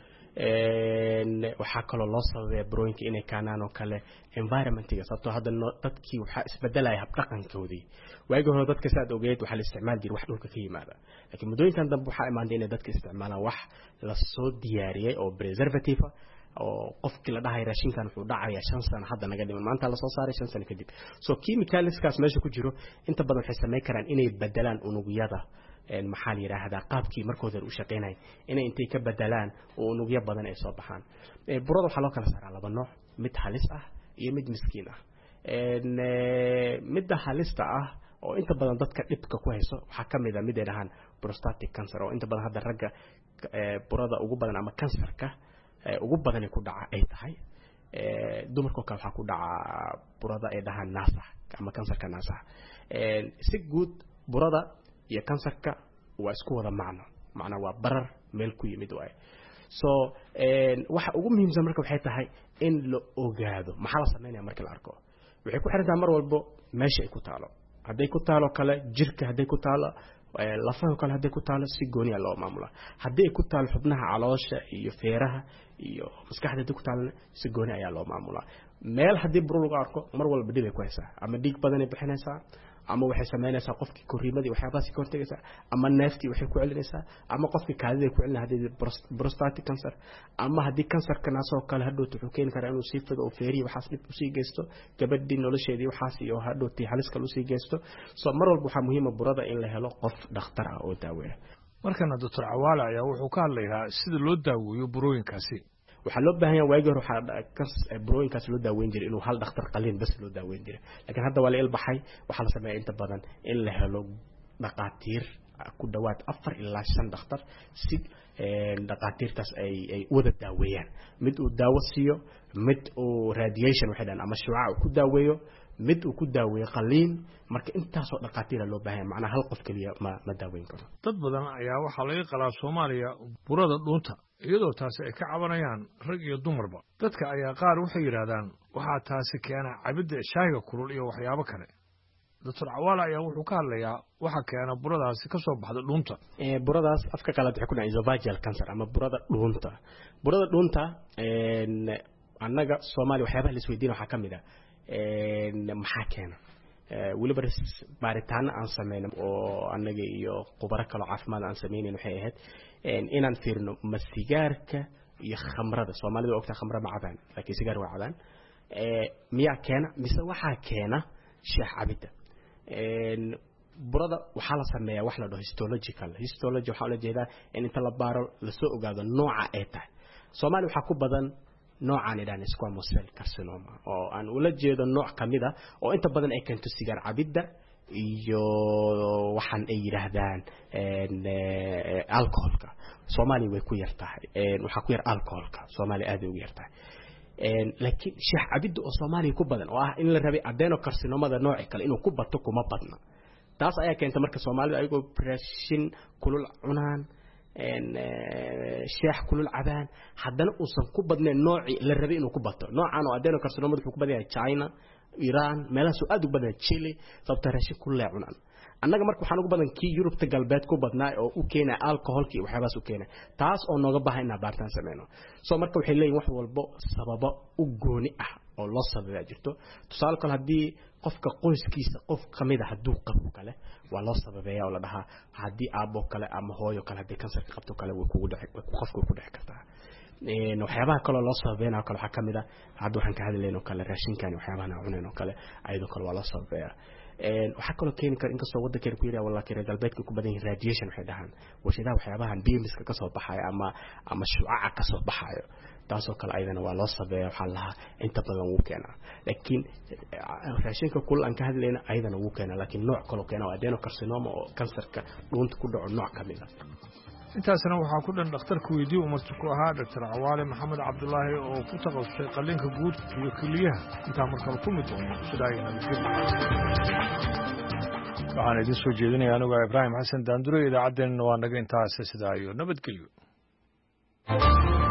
U: waxa kale loo sababay burooyinka inay kaanaan oo kale environmentiga sababtoo hadda dadkii waxa isbedelay hab dhaqankoodii waagi hore dadka saad ogeed waxa la isticmaal jiray wax dhulka ka yimaada laakiin mudooyinkan dambe waxa imaanday in dadka isticmaalaan wax la soo diyaariyay oo preservative oo qofkii la dhahay raashinkan wuxuu dhacayaa 5 sano hadda naga dhiman maanta la soo saaray 5 sano kadib so chemicalskaas meesha ku jiro inta badan waxay sameyn karaan inay bedelaan unugyada maxaa la yiraahdaa qaabkii markooda u shaqeynay inay intay ka bedelaan oo unugyo badan ay soo baxaan burada waxa loo kala saaraa laba nooc mid halis ah iyo mid miskiin ah midda halista ah oo inta badan dadka dhibka ku hayso waxa kamid ah mid ay dhahaan prostatic cancer oo inta badan hadda ragga burada ugu badan ama kansarka ugu badan ku dhaca ay tahay dumarka kale waxa ku dhaca burada ay dhahaan naasaha ama kansarka naasaha si guud burada iyo kansarka waa isku wada macna waa barar meel ku yimid waay so waxa ugu muhiimsan marka waxay tahay in la ogaado maxaa la sameeyaa marka la arko waxay ku xirantaa mar walba meesha ay ku taalo haday ku taalo kale jirka haday ku taalo lafaha kale haday ku taalo si gooni ah loo maamula haday ku taalo xubnaha caloosha iyo feeraha iyo maskaxda haday ku taalo si gooni ayaa loo maamula meel haday buro lagu arko mar walba dib ay ku haysaa ama dhiig badan ay bixinaysaa ama waxay sameynaysaa qofkii koriimadii waxyaabahaas ka hortagaysaa ama neeftii waxay ku celinaysaa ama qofkii kaadida ku celinaa hadii prostatic cancer ama hadii kansarka naasoo kale hadhowto wuxuu keeni karaa inuu sii fido oo feerihi waxaas dhib usii geysto gabadhii nolosheedii waxaas iyo hadhowtii halis kale usii geysto so mar walba waxaa muhiima burada in la helo qof dhakhtar ah oo daaweeya
A: markana doctor Cawaale ayaa wuxuu ka hadlayaa sida loo daaweeyo burooyinkaasi
U: waxa loo baahan yahay waagi hore waxa burooyinkaas loo daaweyn jiray inuu hal dhakhtar qaliin bas loo daaweyn jiray laakiin hadda waa la ilbaxay waxa la sameeyay inta badan in la helo dhaqaatiir ku dhawaad 4 ilaa 5 dhakhtar si dhaqaatiirtaas ay wada daaweeyaan mid uu daawo siiyo mid uu radiation waxa dhan ama shucaac ku daaweeyo mid uu ku daaweeyo qaliin marka intaas oo dhaqaatiir loo baahan macna hal qof kaliya ma daaweyn karo
A: dad badan ayaa waxa laga qalaa Soomaaliya burada dhunta iyadoo taasi ay ka cabanayaan rag iyo dumarba dadka ayaa qaar waxay yiraahdaan waxa taasi keena cabida shayga kulul iyo waxyaabo kale doctor Cawaale ayaa wuxuu ka hadlayaa waxa keena buradaasi ka soo baxda dhunta
U: buradaas afka kala waxay ku dhacay esophageal cancer ama burada dhunta annaga Soomaaliya waxyaabaha la isweydiin waxa kamid ah maxaa keena waliba baaritaan aan sameeyno oo annaga iyo khubaro kale caafimaad aan sameeyeen waxay ahayd inaan fiirno masigaarka iyo khamrada Soomaalida oo ogta khamra ma cabaan laakiin sigaar waa cabaan miyaa keena mise waxa keena shaah cabida burada waxa la sameeyaa wax la dhaho histology waxa la jeedaa in inta la baaro la soo ogaado nooca ay tahay Soomaaliya waxa ku badan noocan idaan squamous cell carcinoma oo aan ula jeedo nooc kamida oo inta badan ay keento sigaar cabida iyo waxaan ay yiraahdaan alcoholka Soomaaliya way ku yartahay waxa ku yar alcoholka Soomaaliya aad ugu yartahay laakiin shaah cabida oo Soomaaliya ku badan oo ah in la rabay adenocarcinomada nooc kale inuu ku bato kuma badna taas ayaa keenta marka Soomaalida ayagoo raashin kulul cunaan shaah kulul cabaan haddana uusan ku badneen nooci la rabay inuu ku bato noocan oo adenocarcinomada wuxuu ku badan yahay China Iran meelaha aad u badan Chile sababta raashin kulul ay cunaan annaga marka waxaan ugu badan kii Yurubta galbeed ku badnaa oo u keenay alcoholki waxyaabaas u keenay taas oo nooga baahan inaan baartaan sameeyno soo marka waxay leeyihiin wax walba sababo u gooni ah oo loo sameeyaa jirto tusaale kale hadii qofka qoyskiisa qof kamid ah haduu qabo kale waa loo sababeeyaa oo la dhahaa hadii aabo kale ama hooyo kale hadii kansarka qabto kale way kugu dhici qofku ku dhici kartaa waxyaabaha kale loo sababeeyaa kale waxa kamid ah hadda waxaan ka hadlaynaa kale raashinkan waxyaabaha aan cunayno kale ayadoo kale waa loo sababeeyaa waxa kale keeni kara inkastoo waddankeena ku yiraahdo wallahi reer galbeedka ku badan yahay radiation waxay dhahaan warshadaha waxyaabahan beamska ka soo baxay ama shucaaca ka soo baxayo taasoo kale ayadana waa loo sabeeyaa waxa laha inta badan uu keenaa laakiin raashinka kulul aan ka hadlayna ayadana uu keenaa laakiin nooc kale oo keena adenocarcinoma oo kansarka dhuunta ku dhaco nooc kamid ah
A: intaasna waxaa ku dhan dhakhtarka weydii umarti ku ahaa Dr. Cawaale Maxamed Cabdullaahi oo ku taqasusay qalliinka guud iyo keliyaha intaa markale ku mid ah sidaa waxaan idin soo jeedinaya anigu Ibraahim Xasan Daandure idaacaddeenna waa naga intaas sidaa iyo nabadgelyo